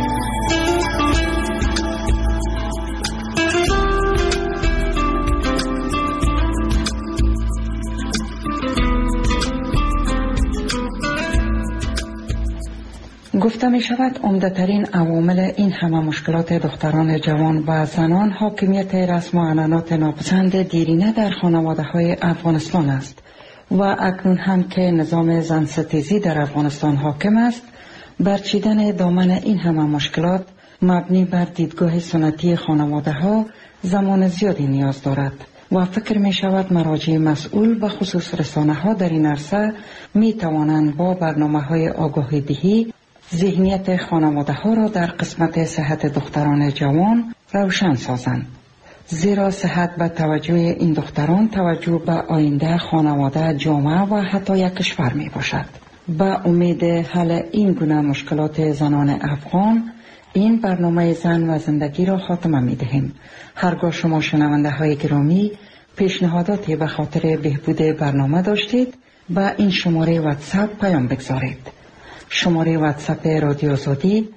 گفته می شود عمده‌ترین عوامل این همه مشکلات دختران جوان و زنان حاکمیت رسم و عنعنات ناپسند دیرینه در خانواده های افغانستان است و اکنون هم که نظام زن ستیزی در افغانستان حاکم است، برچیدن دامن این همه مشکلات مبنی بر دیدگاه سنتی خانواده ها زمان زیادی نیاز دارد و فکر می شود مراجع مسئول و خصوص رسانه ها در این عرصه می توانند با برنامه های آگاهی دهی ذهنیت خانواده ها را در قسمت صحت دختران جوان روشن سازند. زیرا صحت و توجه این دختران توجه به آینده خانواده، جامعه و حتی یک کشور می باشد. با امید حل این گونه مشکلات زنان افغان این برنامه زن و زندگی را خاتمه می دهیم. هرگاه شما شنونده های گرامی پیشنهاداتی به خاطر بهبود برنامه داشتید با این شماره واتساپ پیام بگذارید. شماره واتساپ رادیو آزادی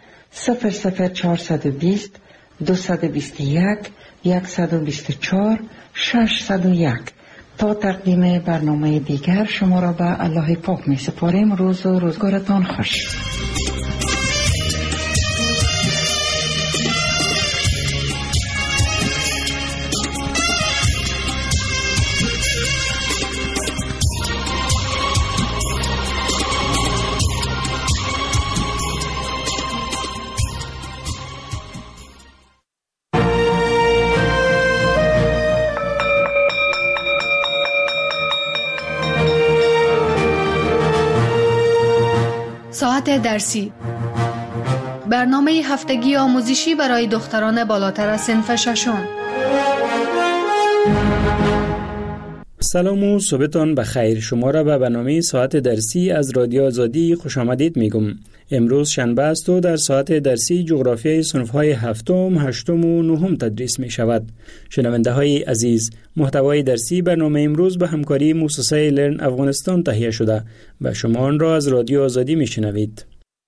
00420 221 124 601. تا تقدیم برنامه دیگر شما را به الله پاک می سپاریم. روز و روزگارتان خوش. ساعت درسی، برنامه هفتگی آموزشی برای دختران بالاتر از صنف ششم. سلام و صبحتان بخیر. شما را به برنامه ساعت درسی از رادیو آزادی خوش آمدید میگم. امروز شنبه است و در ساعت درسی جغرافیای صنف‌های هفتم، هشتم و نهم تدریس می شود. شنونده های عزیز، محتوای درسی برنامه امروز به همکاری مؤسسه لرن افغانستان تهیه شده و شما آن را از رادیو آزادی می شنوید.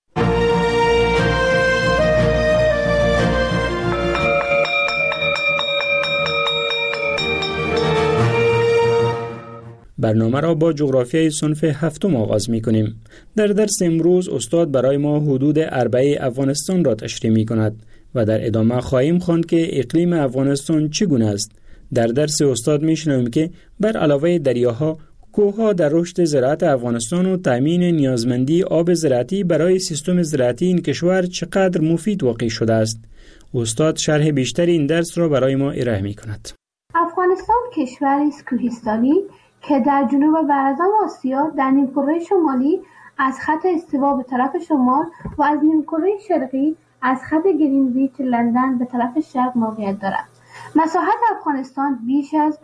برنامه را با جغرافیای صنف هفتم آغاز می کنیم. در درس امروز استاد برای ما حدود اربعه افغانستان را تشریح می کند و در ادامه خواهیم خواند که اقلیم افغانستان چگونه است. در درس استاد می شنویم که بر علاوه دریاها، کوهها در رشد زراعت افغانستان و تامین نیازمندی آب زراعتی برای سیستم زراعتی این کشور چقدر مفید واقع شده است. استاد شرح بیشتر این درس را برای ما ارائه می کند. افغانستان کشوری است کوهستانی که در جنوب و اعظم آسیا در نیمکره شمالی از خط استوا به طرف شمال و از نیمکره شرقی از خط گرینویچ لندن به طرف شرق موقعیت دارد. مساحت افغانستان بیش از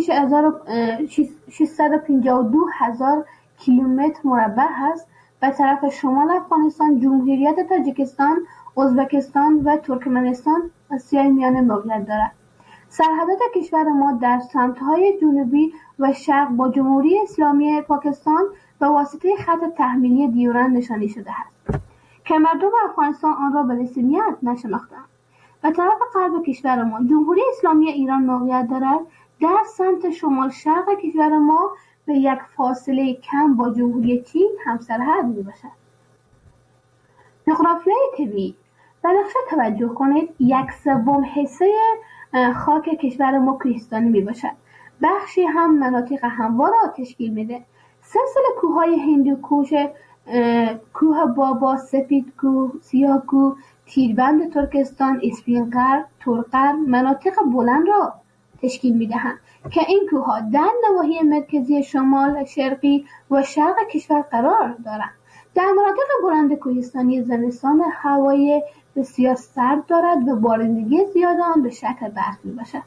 652,000 کیلومتر مربع است. به طرف شمال افغانستان جمهوریت تاجیکستان، ازبکستان و ترکمنستان آسیای میانه موقعیت دارد. سرحدات کشور ما در سمت‌های جنوبی و شرق با جمهوری اسلامی پاکستان به واسطه خط تحمیلی دیورند نشانی شده است که مردم افغانستان آن را به رسمیت نشناختند. به طرف غرب کشور ما جمهوری اسلامی ایران موقعیت دارد. در سمت شمال شرق کشور ما به یک فاصله کم با جمهوری چین همسرحد میباشد. جغرافیای طبیعی. به نقشه توجه کنید. 1/3 حصه خاک کشور ما کوهستانی می باشد. بخشی هم مناطق هموار را تشکیل میده. سلسله کوههای هندوکوش، کوه بابا، سپید کوه، سیاه کوه، تیربند ترکستان، اسپینقر، تورقر مناطق بلند را تشکیل میدهند که این کوهها در نواحی مرکزی شمال، شرقی و شرق کشور قرار دارند. در مناطق بلند کوهستانی زمستان هوای بسیار سرد دارد و بارندگی زیاد آن به شکل برف میباشد.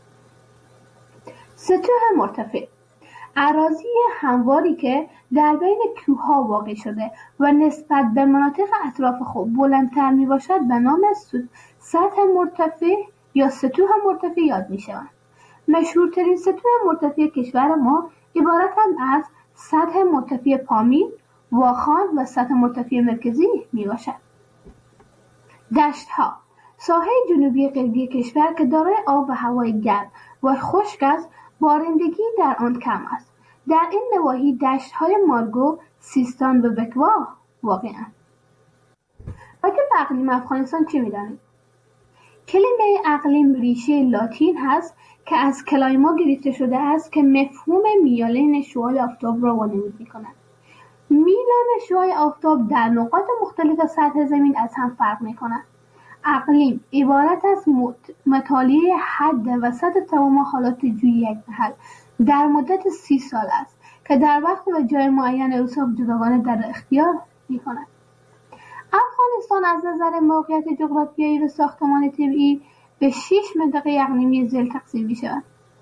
سطوح مرتفع. اراضی همواری که در بین کوهها واقع شده و نسبت به مناطق اطراف خود بلندتر میباشد به نام سطح مرتفع یا سطوح مرتفع یاد میشوند. مشهورترین سطوح مرتفع کشور ما عبارتند از سطح مرتفع پامیر، واخان و سطح مرتفع مرکزی میباشد. دشت‌ها. ساحه جنوبی غربی کشور که دارای آب و هوای گرم و خشک است، بارندگی در آن کم است. در این نواحی دشت‌های مارگو، سیستان و بکوا واقع‌اند. راجع به اقلیم افغانستان چه می‌دانید؟ کلمه اقلیم ریشه لاتین هست که از کلایما گرفته شده است که مفهوم میالین شعاع آفتاب را وانمود می‌کند. میلان شعاع آفتاب در نقاط مختلف سطح زمین از هم فرق می‌کند. اقلیم عبارت از مطالعه حد و سطح تمام حالات جوی یک محل در مدت 30 سال است که در وقت و جای معین اوصاف جداگانه در اختیار می‌کند. افغانستان از نظر موقعیت جغرافیایی و ساختمان طبیعی به 6 منطقه اقلیمی ذیل تقسیم می‌شود.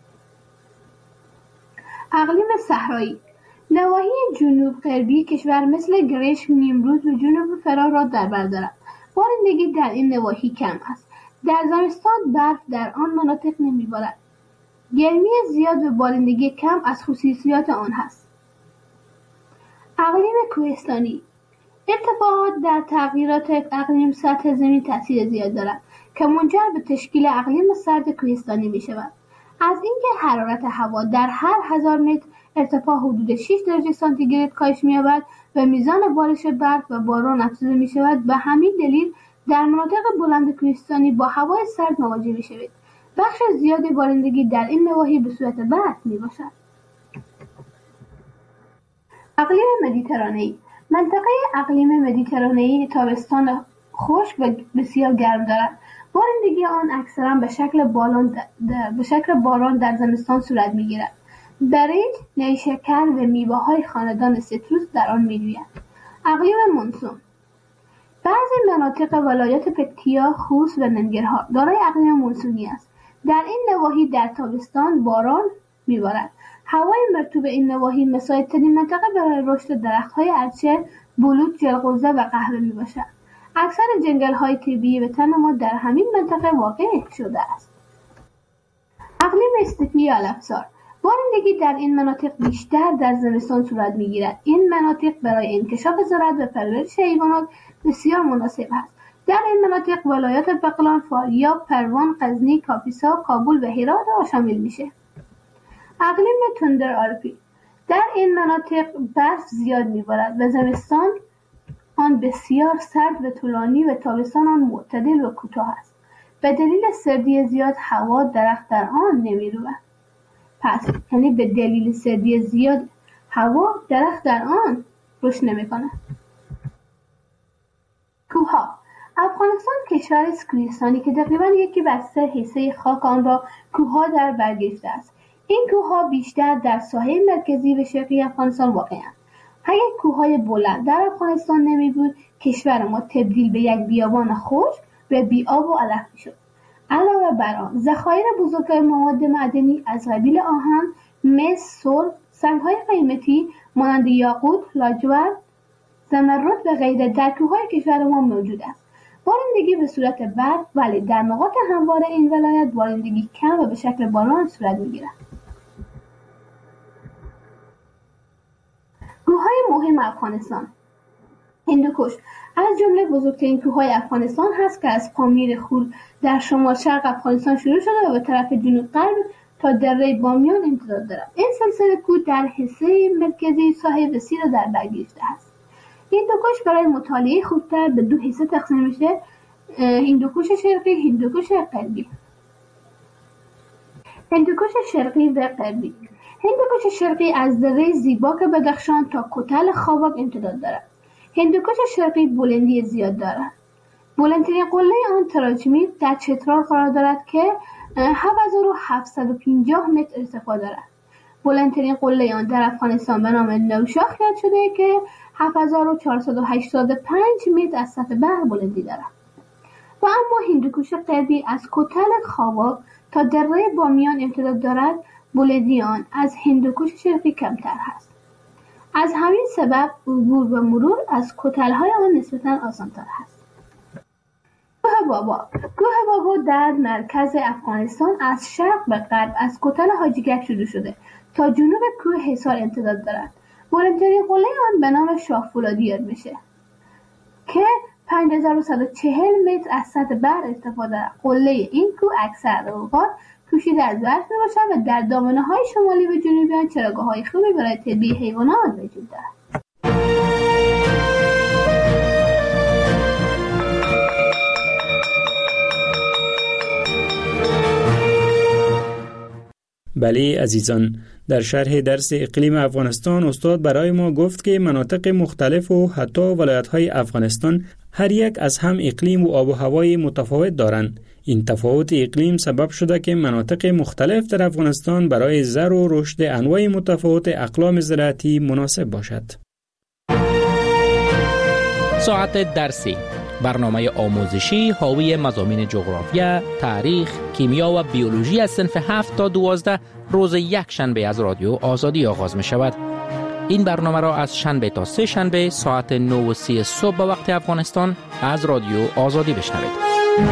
اقلیم صحرایی. نواحی جنوب غربی کشور مثل گرشک، نیمروز و جنوب فرا را در بر دارد. بارندگی در این نواحی کم است. در زمستان برف در آن مناطق نمی‌بارد. گرمی زیاد و بارندگی کم از خصوصیات آن هست. اقلیم کوهستانی. ارتفاعات در تغییرات اقلیم سطح زمین تاثیر زیاد دارد که منجر به تشکیل اقلیم سرد کوهستانی می‌شود. از اینکه حرارت هوا در هر 1000 متر ارتفاع حدود 6 درجه سانتیگراد کاهش می‌یابد و میزان بارش برف و باران افزوده می‌شود. به همین دلیل در مناطق بلند کوهستانی با هوای سرد مواجه می‌شوید. بخش زیاد بارندگی در این نواحی به صورت برف می‌باشد. اقلیم مدیترانه‌ای. منطقه اقلیم مدیترانه‌ای تابستان خشک و بسیار گرم دارد. بارندگی آن اکثرا به شکل باران در زمستان صورت می‌گیرد. برنج، نیشکر و میوه‌های خاندان سیتروس در آن می‌رویند. اقلیم مونسون. بعضی مناطق ولایت پکتیا، خوست و ننگرهار دارای اقلیم مونسونی است. در این نواحی در تابستان باران می‌بارد. هوای مرطوب این نواحی مساعدترین منطقه برای رشد درخت‌های ارچه، بلوط، جلغوزه و قهوه میباشد. اکثر جنگل‌های طبیعی وطن ما در همین منطقه واقع شده است. اقلیم استپی یا علفزار، بارندگی در این مناطق بیشتر در زمستان صورت میگیرد. این مناطق برای انکشاف زراعت و پرورش حیوانات بسیار مناسب است. در این مناطق ولایات بغلان، فاریاب، پروان، غزنی، کاپیسا، کابل و هرات را شامل میشه. اقلیم تندر آلپی، در این مناطق برف زیاد میبارد و زمستان آن بسیار سرد و طولانی و تابستان آن معتدل و کوتاه است. به دلیل سردی زیاد هوا درخت در آن نمیروید. پس یعنی به دلیل سردی زیاد هوا درخت در آن رشد نمیکنه. کوهها، افغانستان کشور کوهستانی که تقریبا 1/3 خاک آن را کوهها در بر گرفته است. این کوهها بیشتر در ساحل مرکزی و شرقی افغانستان واقع‌اند. اگر کوههای بلند در افغانستان نمی بود، کشور ما تبدیل به یک بیابان خشک و بی آب و علف میشد. علاوه بر آن، ذخایر بزرگ مواد معدنی از قبیل آهن، مس، سرب، سنگ‌های قیمتی مانند یاقوت، لاجورد، زمرد و غیره در کوههای کشور ما موجود است. بارندگی به صورت برف، ولی در نقاط هموار این ولایت بارندگی کم و به شکل باران صورت می‌گیرد. کوههای مهم افغانستان. هندوکش از جمله بزرگترین کوههای افغانستان هست که از پامیر خور در شمال شرق افغانستان شروع شده و به طرف جنوب غرب تا دره بامیان امتداد دارد. این سلسله کوه در حصه مرکزی ساحل وسیع را در بر گرفته است. هندوکش برای مطالعه خوبتر به 2 حصه تقسیم میشه: هندوکش شرقی، هندوکش غربی. هندوکش شرقی و غربی. هندوکش شرقی از دره زیباک بدخشان تا کتل خوابک امتداد دارد. هندوکش شرقی بلندی زیاد دارد. بلندترین قله آن تراجمیر در چترال قرار دارد که 7750 متر ارتفاع دارد. بلندترین قله آن در افغانستان به نام نوشاخ یاد شده که 7485 متر از سطح بحر بلندی دارد. و اما هندوکش غربی از کتل خوابک تا دره بامیان امتداد دارد. بلندی آن از هندوکش شرقی کمتر هست. از همین سبب عبور و مرور از کتل‌های آن نسبتاً آسان‌تر است. کوه بابا. کوه بابا در مرکز افغانستان از شرق به غرب از کتل حاجیگک شروع شده تا جنوب کوه حصار امتداد دارد. بلندترین قله آن به نام شاه فولادی یاد میشه که 5140 متر از سطح بحر ارتفاع دارد. قله این کوه اکثر اوقات پوشیده از برف میباشد و در دامنه‌های شمالی و جنوبی آن چراگاه‌های خوبی برای تربیت حیوانات وجود دارد. بله عزیزان، در شرح درس اقلیم افغانستان استاد برای ما گفت که مناطق مختلف و حتی ولایت‌های افغانستان هر یک از هم اقلیم و آب و هوای متفاوت دارند. این تفاوت اقلیم سبب شده که مناطق مختلف در افغانستان برای زر و رشد انواع متفاوت اقلام زراعتی مناسب باشد. ساعت درسی، برنامه آموزشی حاوی مضامین جغرافیا، تاریخ، کیمیا و بیولوژی از صنف 7 تا 12 روز یک شنبه از رادیو آزادی آغاز می شود. این برنامه را از شنبه تا 3 شنبه ساعت 9:30 صبح به وقت افغانستان از رادیو آزادی بشنوید.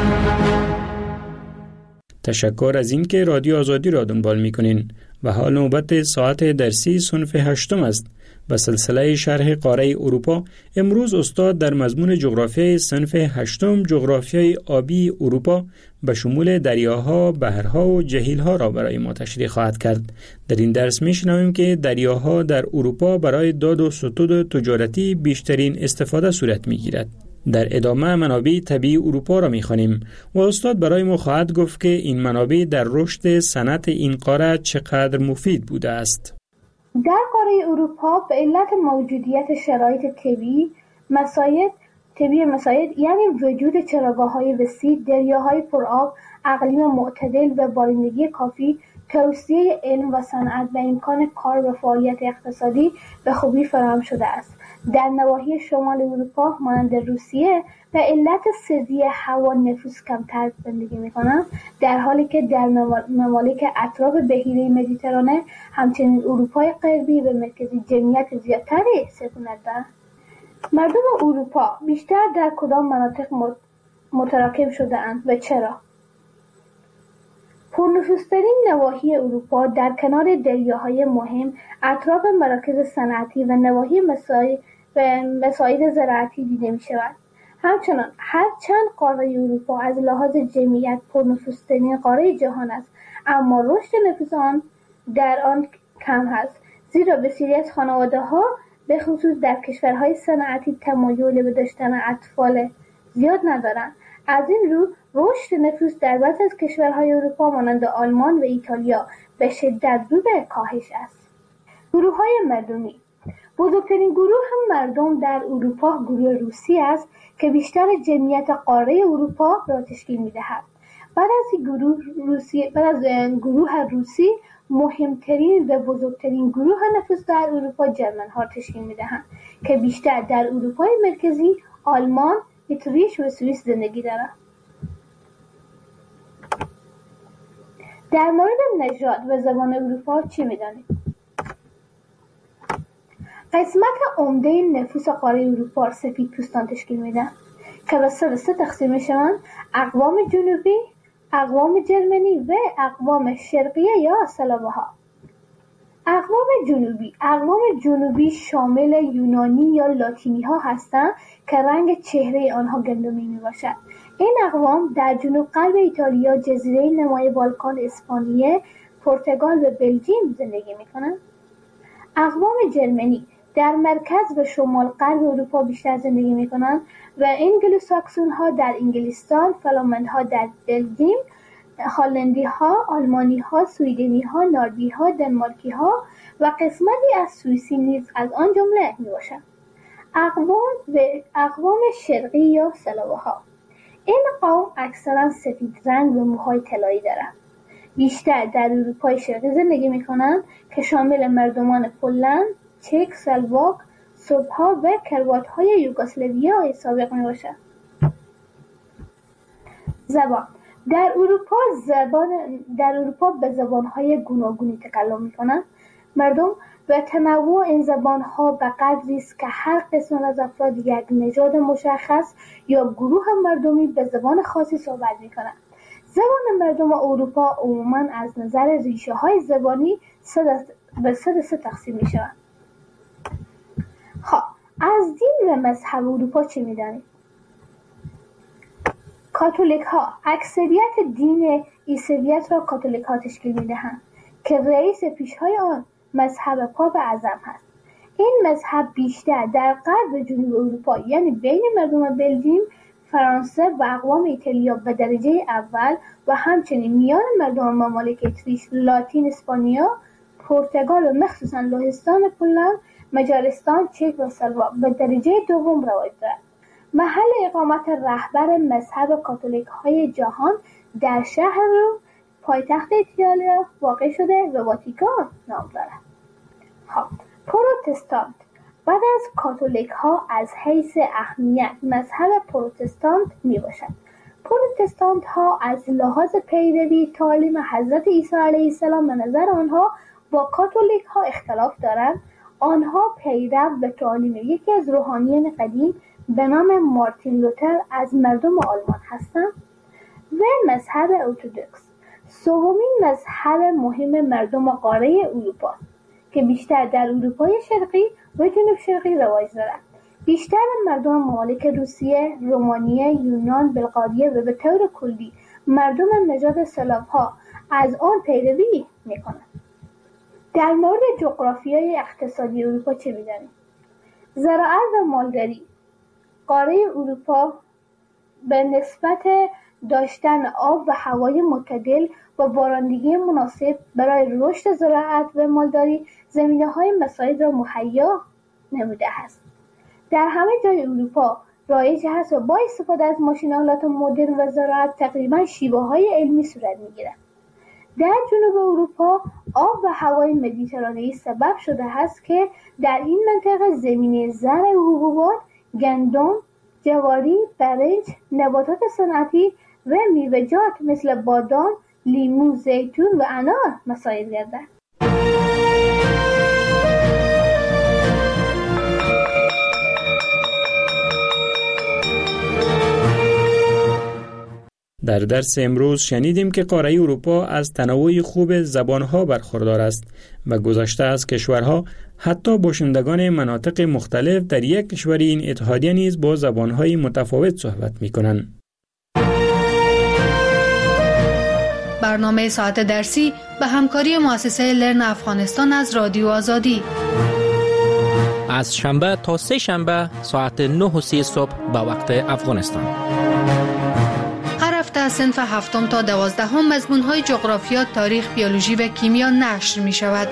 تشکر از این که رادیو آزادی را دنبال می‌کنین و حال نوبت ساعت درسی صنف 8 است. و سلسله شرح قاره اروپا امروز استاد در مضمون جغرافیای صنف 8 جغرافیای آبی اروپا به شمول دریاها، بحرها و جهیلها را برای ما تشریح خواهد کرد. در این درس می‌شنویم که دریاها در اروپا برای داد و ستود تجارتی بیشترین استفاده صورت می‌گیرد. در ادامه منابع طبیعی اروپا را می‌خوانیم و استاد برای ما خواهد گفت که این منابع در رشد صنعت این قاره چقدر مفید بوده است. در قاره اروپا به علت موجودیت شرایط طبیعی مساعد یعنی وجود چراگاه‌های وسیع، دریاهای پرآب، اقلیم معتدل و بارندگی کافی، توسعه علم و صنعت و امکان کار و فعالیت اقتصادی به خوبی فراهم شده است. در نواحی شمال اروپا مانند روسیه به علت سردی هوا نفوس کمتر زندگی می‌کنند، در حالی که در ممالک اطراف بحیره مدیترانه همچنین اروپای غربی و مرکزی جمعیت زیادتری سکونت دارند. مردم اروپا بیشتر در کدام مناطق متراکم شده اند و چرا؟ پرنفوذترین نواحی اروپا در کنار دریاهای مهم، اطراف مراکز صنعتی و نواحی مساعد زراعتی دیده می شود. همچنان هرچند قاره اروپا از لحاظ جمعیت پرنفوذترین قاره جهان است، اما رشد نفوذ آن در آن کم است، زیرا بسیاری از خانواده‌ها به خصوص در کشورهای صنعتی تمایل به داشتن اطفال زیاد ندارند. از این رو رشد نفوذ در بعضی از کشورهای اروپا مانند آلمان و ایتالیا به شدت رو به کاهش است. گروه‌های مردمی. بزرگترین گروه مردم در اروپا گروه روسی است که بیشتر جمعیت قاره اروپا را تشکیل می‌دهد. بعد از گروه روسی مهمترین و بزرگترین گروه نفوذ در اروپا جرمن‌ها تشکیل می‌دهند که بیشتر در اروپای مرکزی، آلمان، اتریش و سوئیس زندگی دارند. در مورد نژاد و زبان اروپا چی می‌دانید؟ قسمت عمده نفوس قاره اروپا سفیدپوستان تشکیل می‌دهند که به سه تقسیم می‌شوند: اقوام جنوبی، اقوام جرمنی و اقوام شرقی یا سلاوها. اقوام جنوبی شامل یونانی یا لاتینی ها هستند که رنگ چهره آنها گندمی می باشد. این اقوام در جنوب غرب ایتالیا، جزیره نمای بالکان، اسپانیه، پرتغال و بلژیم زندگی می کنند. اقوام جرمنی در مرکز و شمال غرب اروپا بیشتر زندگی می کنند و انگلوساکسون ها در انگلستان، فلامند ها در بلژیم، هلندی ها، آلمانی ها، سویدنی ها، نروژی ها، دانمارکی ها و قسمتی از سوئیسی نیز از آن جمله می باشند. اقوام شرقی یا سلاوها. این قوم اکثرا سفید رنگ و موهای طلایی دارند. بیشتر در اروپای شرقی زندگی می کنند که شامل مردمان پولند، چک، سلواک، سرب‌ها و کروات‌های یوگسلاویای سابق می باشند. زبان. در اروپا به زبان‌های گوناگونی تکلم می‌کنند. مردم و تنوع این زبان‌ها به قدری است که هر قسم از افراد یک نژاد مشخص یا گروه مردمی به زبان خاصی صحبت می‌کنند. زبان مردم اروپا عموماً از نظر ریشه‌های زبانی به سه تقسیم می‌شوند. از دین و مذهب اروپا چه می‌دانید؟ کاتولیک ها. اکثریت دین عیسویت را کاتولیک ها تشکیل می‌دهند که رئیس پیشهای آن مذهب پاپ اعظم هست. این مذهب بیشتر در غرب و جنوب اروپا، یعنی بین مردم بلژیم، فرانسه و اقوام ایتالیا به درجه اول و همچنین میان مردم ممالک اتریش، لاتین، اسپانیا، پرتغال و مخصوصاً لهستان، پولند، مجارستان، چک و سلواک به درجه دوم رواج دارد. محل اقامت رهبر مذهب کاتولیک های جهان در شهر روم، پایتخت ایتالیا واقع شده و واتیکان نام دارد. پروتستانت. بعد از کاتولیک ها از حیث اهمیت مذهب پروتستانت می باشد. پروتستانت ها از لحاظ پیروی تعالیم حضرت عیسی علیه السلام به نظر آنها با کاتولیک ها اختلاف دارند. آنها پیرو به تعالیم یکی از روحانیان قدیم به نام مارتین لوتر از مردم آلمان هستند و مذهب ارتدوکس. سومین مذهب مهم مردم قاره اروپا که بیشتر در اروپای شرقی و جنوب شرقی رواج دارد. بیشتر مردم ممالک روسیه، رومانیه، یونان، بلغاریه و به طور کلی مردم نژاد سلاوها از آن پیروی می‌کنند. در مورد جغرافیای اقتصادی اروپا چه می‌دانید؟ زراعت و مالداری. قاره اروپا به نسبت داشتن آب و هوای معتدل و بارندگی مناسب برای رشد زراعت و مالداری زمینه‌های مساعد را مهیا نموده است. در همه جای اروپا رایج است و با استفاده از ماشین‌آلات مدرن و زراعت تقریباً شیوه‌های علمی صورت می‌گیرد. در جنوب اروپا آب و هوای مدیترانه‌ای سبب شده است که در این منطقه زمینه زرع حبوبات، گندم، جواری، برنج، نباتات صنعتی و میوه‌جات مثل بادام، لیمو، زیتون و انار مساعد گردد. در درس امروز شنیدیم که قاره اروپا از تنوع خوب زبانها برخوردار است و گذشته از کشورها حتی باشندگان مناطق مختلف در یک کشور این اتحادیه نیز با زبانهای متفاوت صحبت می‌کنند. برنامه ساعت درسی به همکاری مؤسسه لرن افغانستان از رادیو آزادی از شنبه تا سه شنبه ساعت 9:30 صبح به وقت افغانستان. هر هفته از صنف 7 تا 12 مضمون‌های جغرافیا، تاریخ، بیولوژی و کیمیا نشر می‌شود.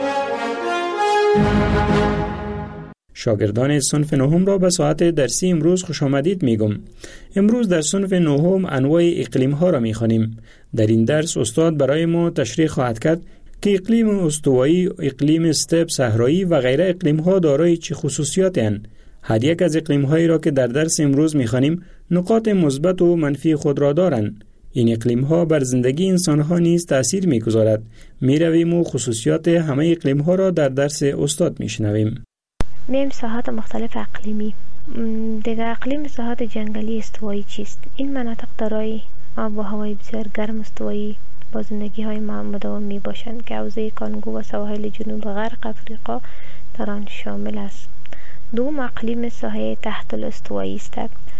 شاگردان صنف 9 را به ساعت درسی امروز خوش آمدید میگم. امروز در صنف 9 انواع اقلیم‌ها را می‌خوانیم. در این درس استاد برای ما تشریح خواهد کرد که اقلیم استوایی، اقلیم استپ، صحرایی و غیره اقلیم‌ها دارای چه خصوصیاتی هستند. هر یک از اقلیم‌هایی را که در درس امروز می‌خوانیم نقاط مثبت و منفی خود را دارند. این اقلیم‌ها بر زندگی انسان‌ها نیز تأثیر می‌گذارد. می‌رویم و خصوصیات همه اقلیم‌ها را در درس استاد می‌شنویم. میم ساحات مختلف اقلیمی. دیگر اقلیم ساحات جنگلی استوایی چیست؟ این مناطق دارای آب و هوای بسیار گرم استوایی با زندگی‌های مداوم می‌باشند که حوزه کانگو و سواحل جنوب غرب افریقا در آن شامل است. دوم اقلیم ساحه تحت الاستوایی است.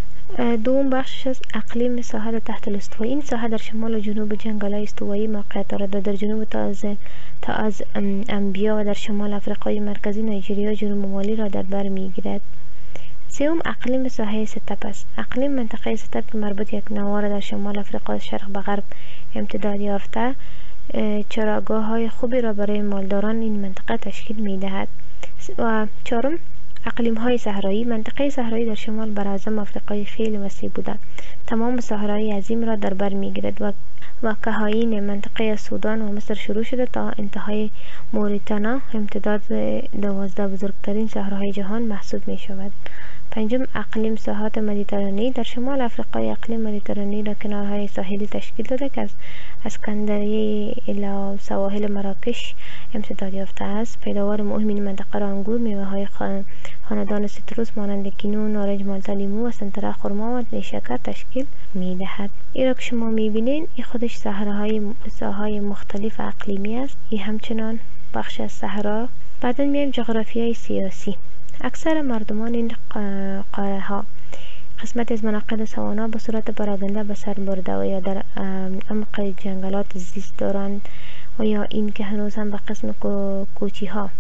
دوم بخشش از اقلیم ساحل تحت الاستوایی. این ساحه در شمال و جنوب جنگل‌های استوایی موقعیت دارد و در جنوب تا از انبیا و در شمال افریقای مرکزی، نایجریا و جنوب مالی را در بر می‌گیرد. سوم اقلیم ساحه ستپ است. اقلیم منطقه ستپ که مربوط یک نوار در شمال افریقا از شرق به غرب امتداد یافته چراگاه‌های خوبی را برای مالداران این منطقه تشکیل می‌دهد. و چهارم اقلیم‌های صحرایی. منطقه صحرایی در شمال براعظم افریقای خیلی وسیع بوده. تمام صحرای عظیم را در بر می‌گیرد و کهاین منطقه سودان و مصر شروع شده تا انتهای موریتانا امتداد 12 بزرگترین صحراهای جهان محسوب می‌شود. پنجم اقلیم ساحات مدیترانه‌ای. در شمال افریقای اقلیم مدیترانه‌ای را کنارهای ساحلی تشکیل داده که از اسکندریه الی سواحل مراکش امتداد یافته است. پیداوار مهم این منطقه را انگور، میوه‌های خاندان سیتروس مانند کینو، نارنج، مالتا، لیمو و سنتره، خرما و نیشکر تشکیل می‌دهد. این را که شما می‌بینید این خودش ساحه‌های مختلف اقلیمی است. این همچنان بخش از صحرا. بعداً میایم جغرافیای سیاسی. اکثر مردمان این قاره ها قسمت از مناطق سوانا به صورت پراگنده به سر برده و یا در عمق جنگلات زیست دارند و یا این که هنوز هم به قسم کوچی ها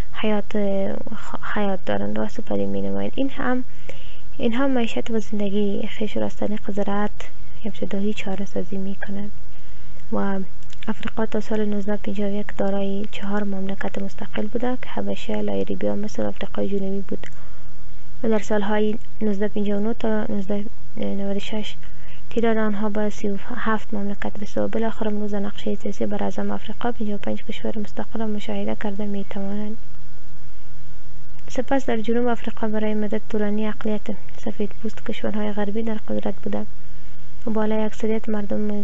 حیات دارند و سپری می نمایند. اینها معیشت و زندگی خیش را از طریق زراعت ابتدایی چاره سازی می کنند. و افریقا تا سال 1951 دارای 4 مملکت مستقل بوده که حبشه، لایبریا، مصر و افریقای جنوبی بود و در سالهای 1959 تا 1996 تعداد آنها به 37 مملکت رسید و بالاخره امروز نقشه سیاسی بر اعظم افریقا 55 کشور مستقل مشاهده کرده می توانند. سپس در جنوب افریقا برای مدت طولانی اقلیت سفید پوست کشورهای غربی در قدرت بوده و بالای اکثریت مردم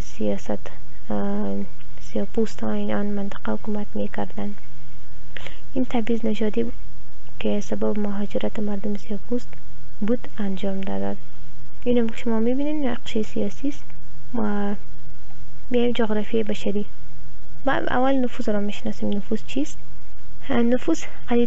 سیاه‌پوستان آن منطقه حکومت می‌کردند. این تبعیض نژادی که سبب مهاجرت مردم سیاه‌پوست بود انجام داد. اینو که شما می‌بینید نقشه سیاسی است و میایم جغرافیای بشری. ما اول نفوس را میشناسیم. نفوس چیست؟ نفوس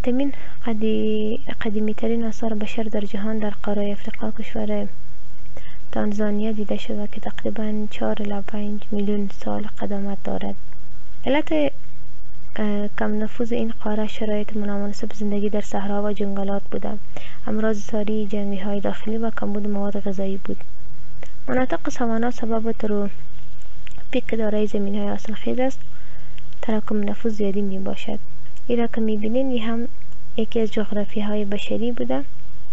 قدیمی‌ترین آثار بشر در جهان در قاره افریقا کشور تانزانیا دیده شده که تقریباً 4 الی 5 میلیون سال قدمت دارد. علت کم نفوذ این قاره شرایط نامناسب زندگی در صحرا و جنگلات بوده. امراض ساری، جنگی‌های داخلی و کمبود مواد غذایی بود. مناطق سوانا سبب تروپیک دارای زمین‌های حاصلخیز است. تراکم نفوذ زیادی می باشد. این را که می‌بینید این هم یکی از جغرافی‌های بشری بوده.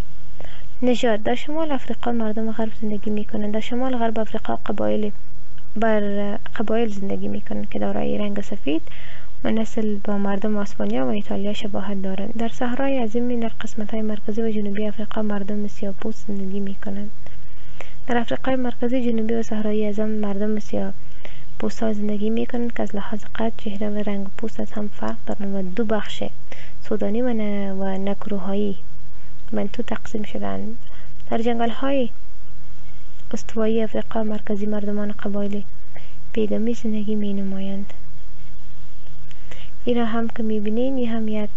نژاد. در شمال افریقا مردم غرب زندگی می‌کنند. در شمال غرب افریقا قبایل بر قبایل زندگی میکنند که دارای رنگ سفید و نسل با مردم اسپانیا و ایتالیا شباهت دارند. در صحرای عظیم در قسمت‌های مرکزی و جنوبی آفریقا مردم سیاه‌پوست زندگی میکنند. در آفریقای مرکزی، جنوبی و صحرای اعظم مردم سیاه‌پوست‌ها زندگی میکنند که از لحاظ قد، چهره و رنگ پوست از هم فرق دارند و دو بخش سودانی و نکروهایی بنتو تقسیم شدند. در جنگل‌های استوایی آفریقا مرکزی مردمان قبایل پیدامی زندگی می نمایند. اینا هم که می بینین این هم یک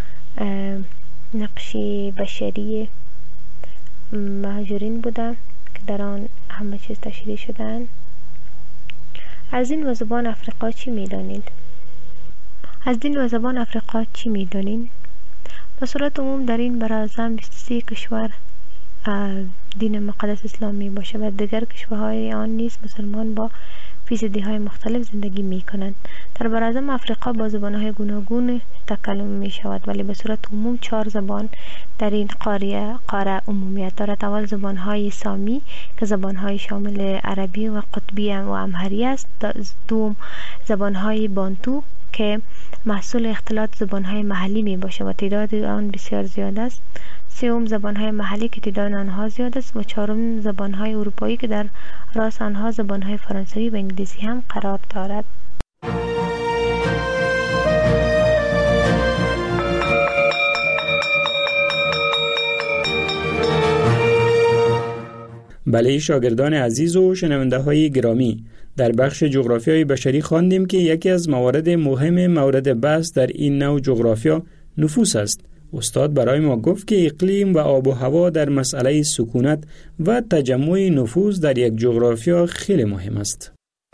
نقشی بشری مهاجرین بوده که در آن همه چیز تشریح شدن. از دین و زبان افریقا چی می دانید؟ از دین و زبان افریقا چی می دانید؟ به صورت عموم در این براعظم 23 کشور دین مقدس اسلامی باشه و دیگر کشورهای آن نیز مسلمان با فیصدی های مختلف زندگی می کنند. در براعظم افریقا با زبان های گوناگون تکلم می شود، ولی به صورت عموم 4 زبان در این قاره عمومیت دارد. اول زبان های سامی که زبان های شامل عربی و قطبی و امهری است. دوم زبان های بانتو که محصول اختلاط زبان های محلی می باشه و تعداد آن بسیار زیاد است. سوم زبان های محلی که تعداد آنها زیاد است و چهارم زبان های اروپایی که در راس آنها زبان های فرانسوی و انگلیسی هم قرار دارد. بله شاگردان عزیز و شنونده های گرامی، در بخش جغرافیای بشری خواندیم که یکی از موارد مهم مورد بحث در این نوع جغرافیا نفوس است. استاد برای ما گفت که اقلیم و آب و هوا در مسئله سکونت و تجمع نفوس در یک جغرافیا خیلی مهم است.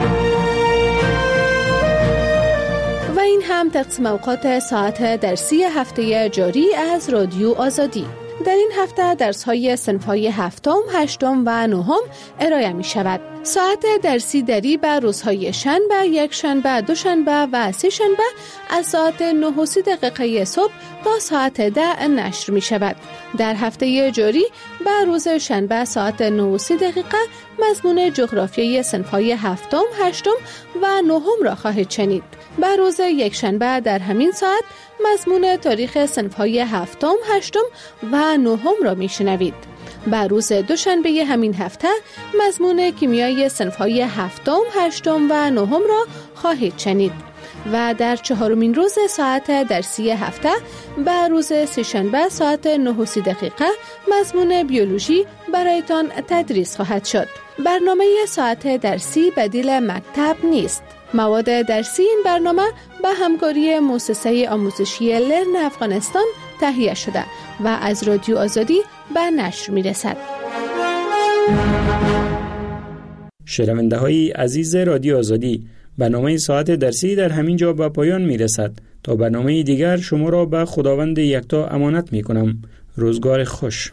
و این هم تقسیم اوقات ساعت درسی هفته جاری از رادیو آزادی. در این هفته درس‌های صنف‌های هفتم، هشتم و نهم ارائه می‌شود. ساعت درسی دری به روزهای شنبه، یک شنبه، دوشنبه و سه شنبه از ساعت 9:30 صبح تا ساعت 10 نشر می‌شود. در هفته جاری به روز شنبه ساعت 9:30 مضمون جغرافیای صنف‌های هفتم، هشتم و نهم را خواهید شنید. به روز یک شنبه در همین ساعت مضمون تاریخ صنف‌های هفتم، هشتم و نهم را میشنوید. به روز دوشنبه همین هفته مضمون کیمیای صنف‌های هفتم، هشتم و نهم را خواهید شنید. و در چهارمین روز ساعت درسی هفته به روز سه‌شنبه ساعت 9:30 مضمون بیولوژی برایتان تدریس خواهد شد. برنامه ساعت درسی بدیل مکتب نیست. مواد درسی این برنامه به همکاری مؤسسه آموزشی لرن افغانستان تهیه شده و از رادیو آزادی به نشر می رسد. شنونده های عزیز رادیو آزادی، برنامه ساعت درسی در همین جا به پایان می رسد. تا برنامه دیگر شما را به خداوند یکتا امانت می کنم. روزگار خوش.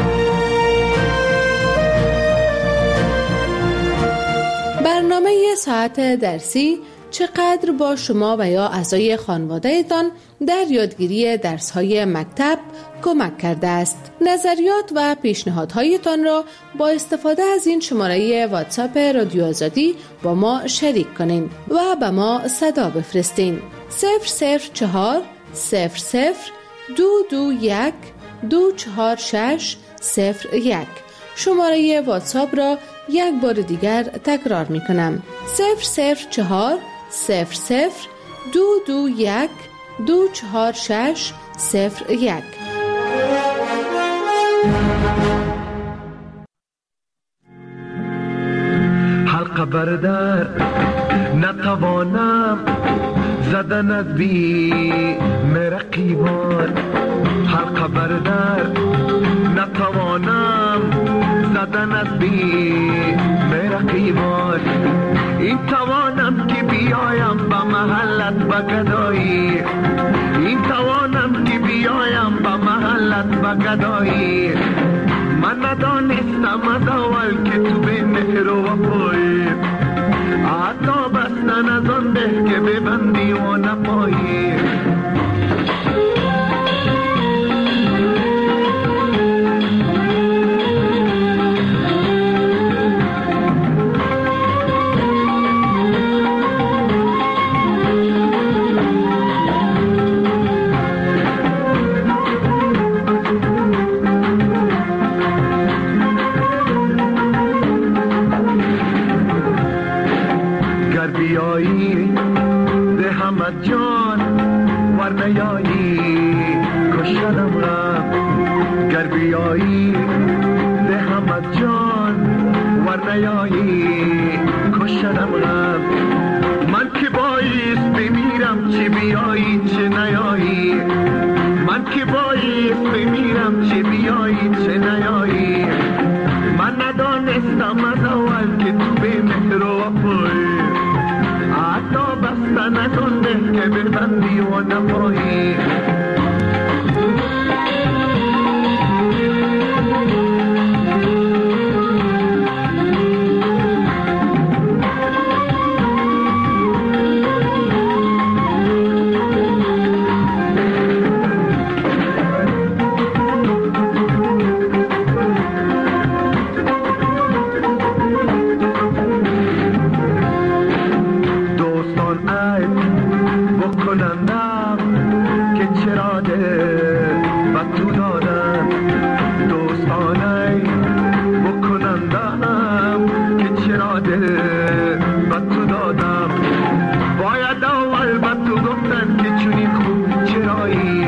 برنامه ساعت درسی چقدر با شما و یا اعضای خانواده‌تان در یادگیری درس‌های مکتب کمک کرده است. نظریات و پیشنهادهایتان را با استفاده از این شماره واتساپ رادیو آزادی با ما شریک کنین و به ما صدا بفرستین. 004 00 221 246 01. شماره واتساپ را یک بار دیگر تکرار می کنم. 004 00 221 246 01. حلقه بردر نتوانم زدن از بی مرقیبان. حلقه بردر نتوانم زدن از بی مرقیبان. این توانم که بیایم به محلت بگدایی. این توانم که بیایم به محلت بگدایی. من ندانستم از اول که تو به مهر و وفایی. حتی بستن از آن به که ببندی و نپایی. نیایی کشدم غم گر بیایی ده همت جان ور نیایی کشدم غم من که بایست بمیرم چه بیایی چه نیایی من که بایست بمیرم چه بیایی چه نیایی من ندانستم از اول که تو به مهر و وفایی حتی بسته نکنده که ببندی و نپایی باید اول با تو گفتن که چونی خوب چرایی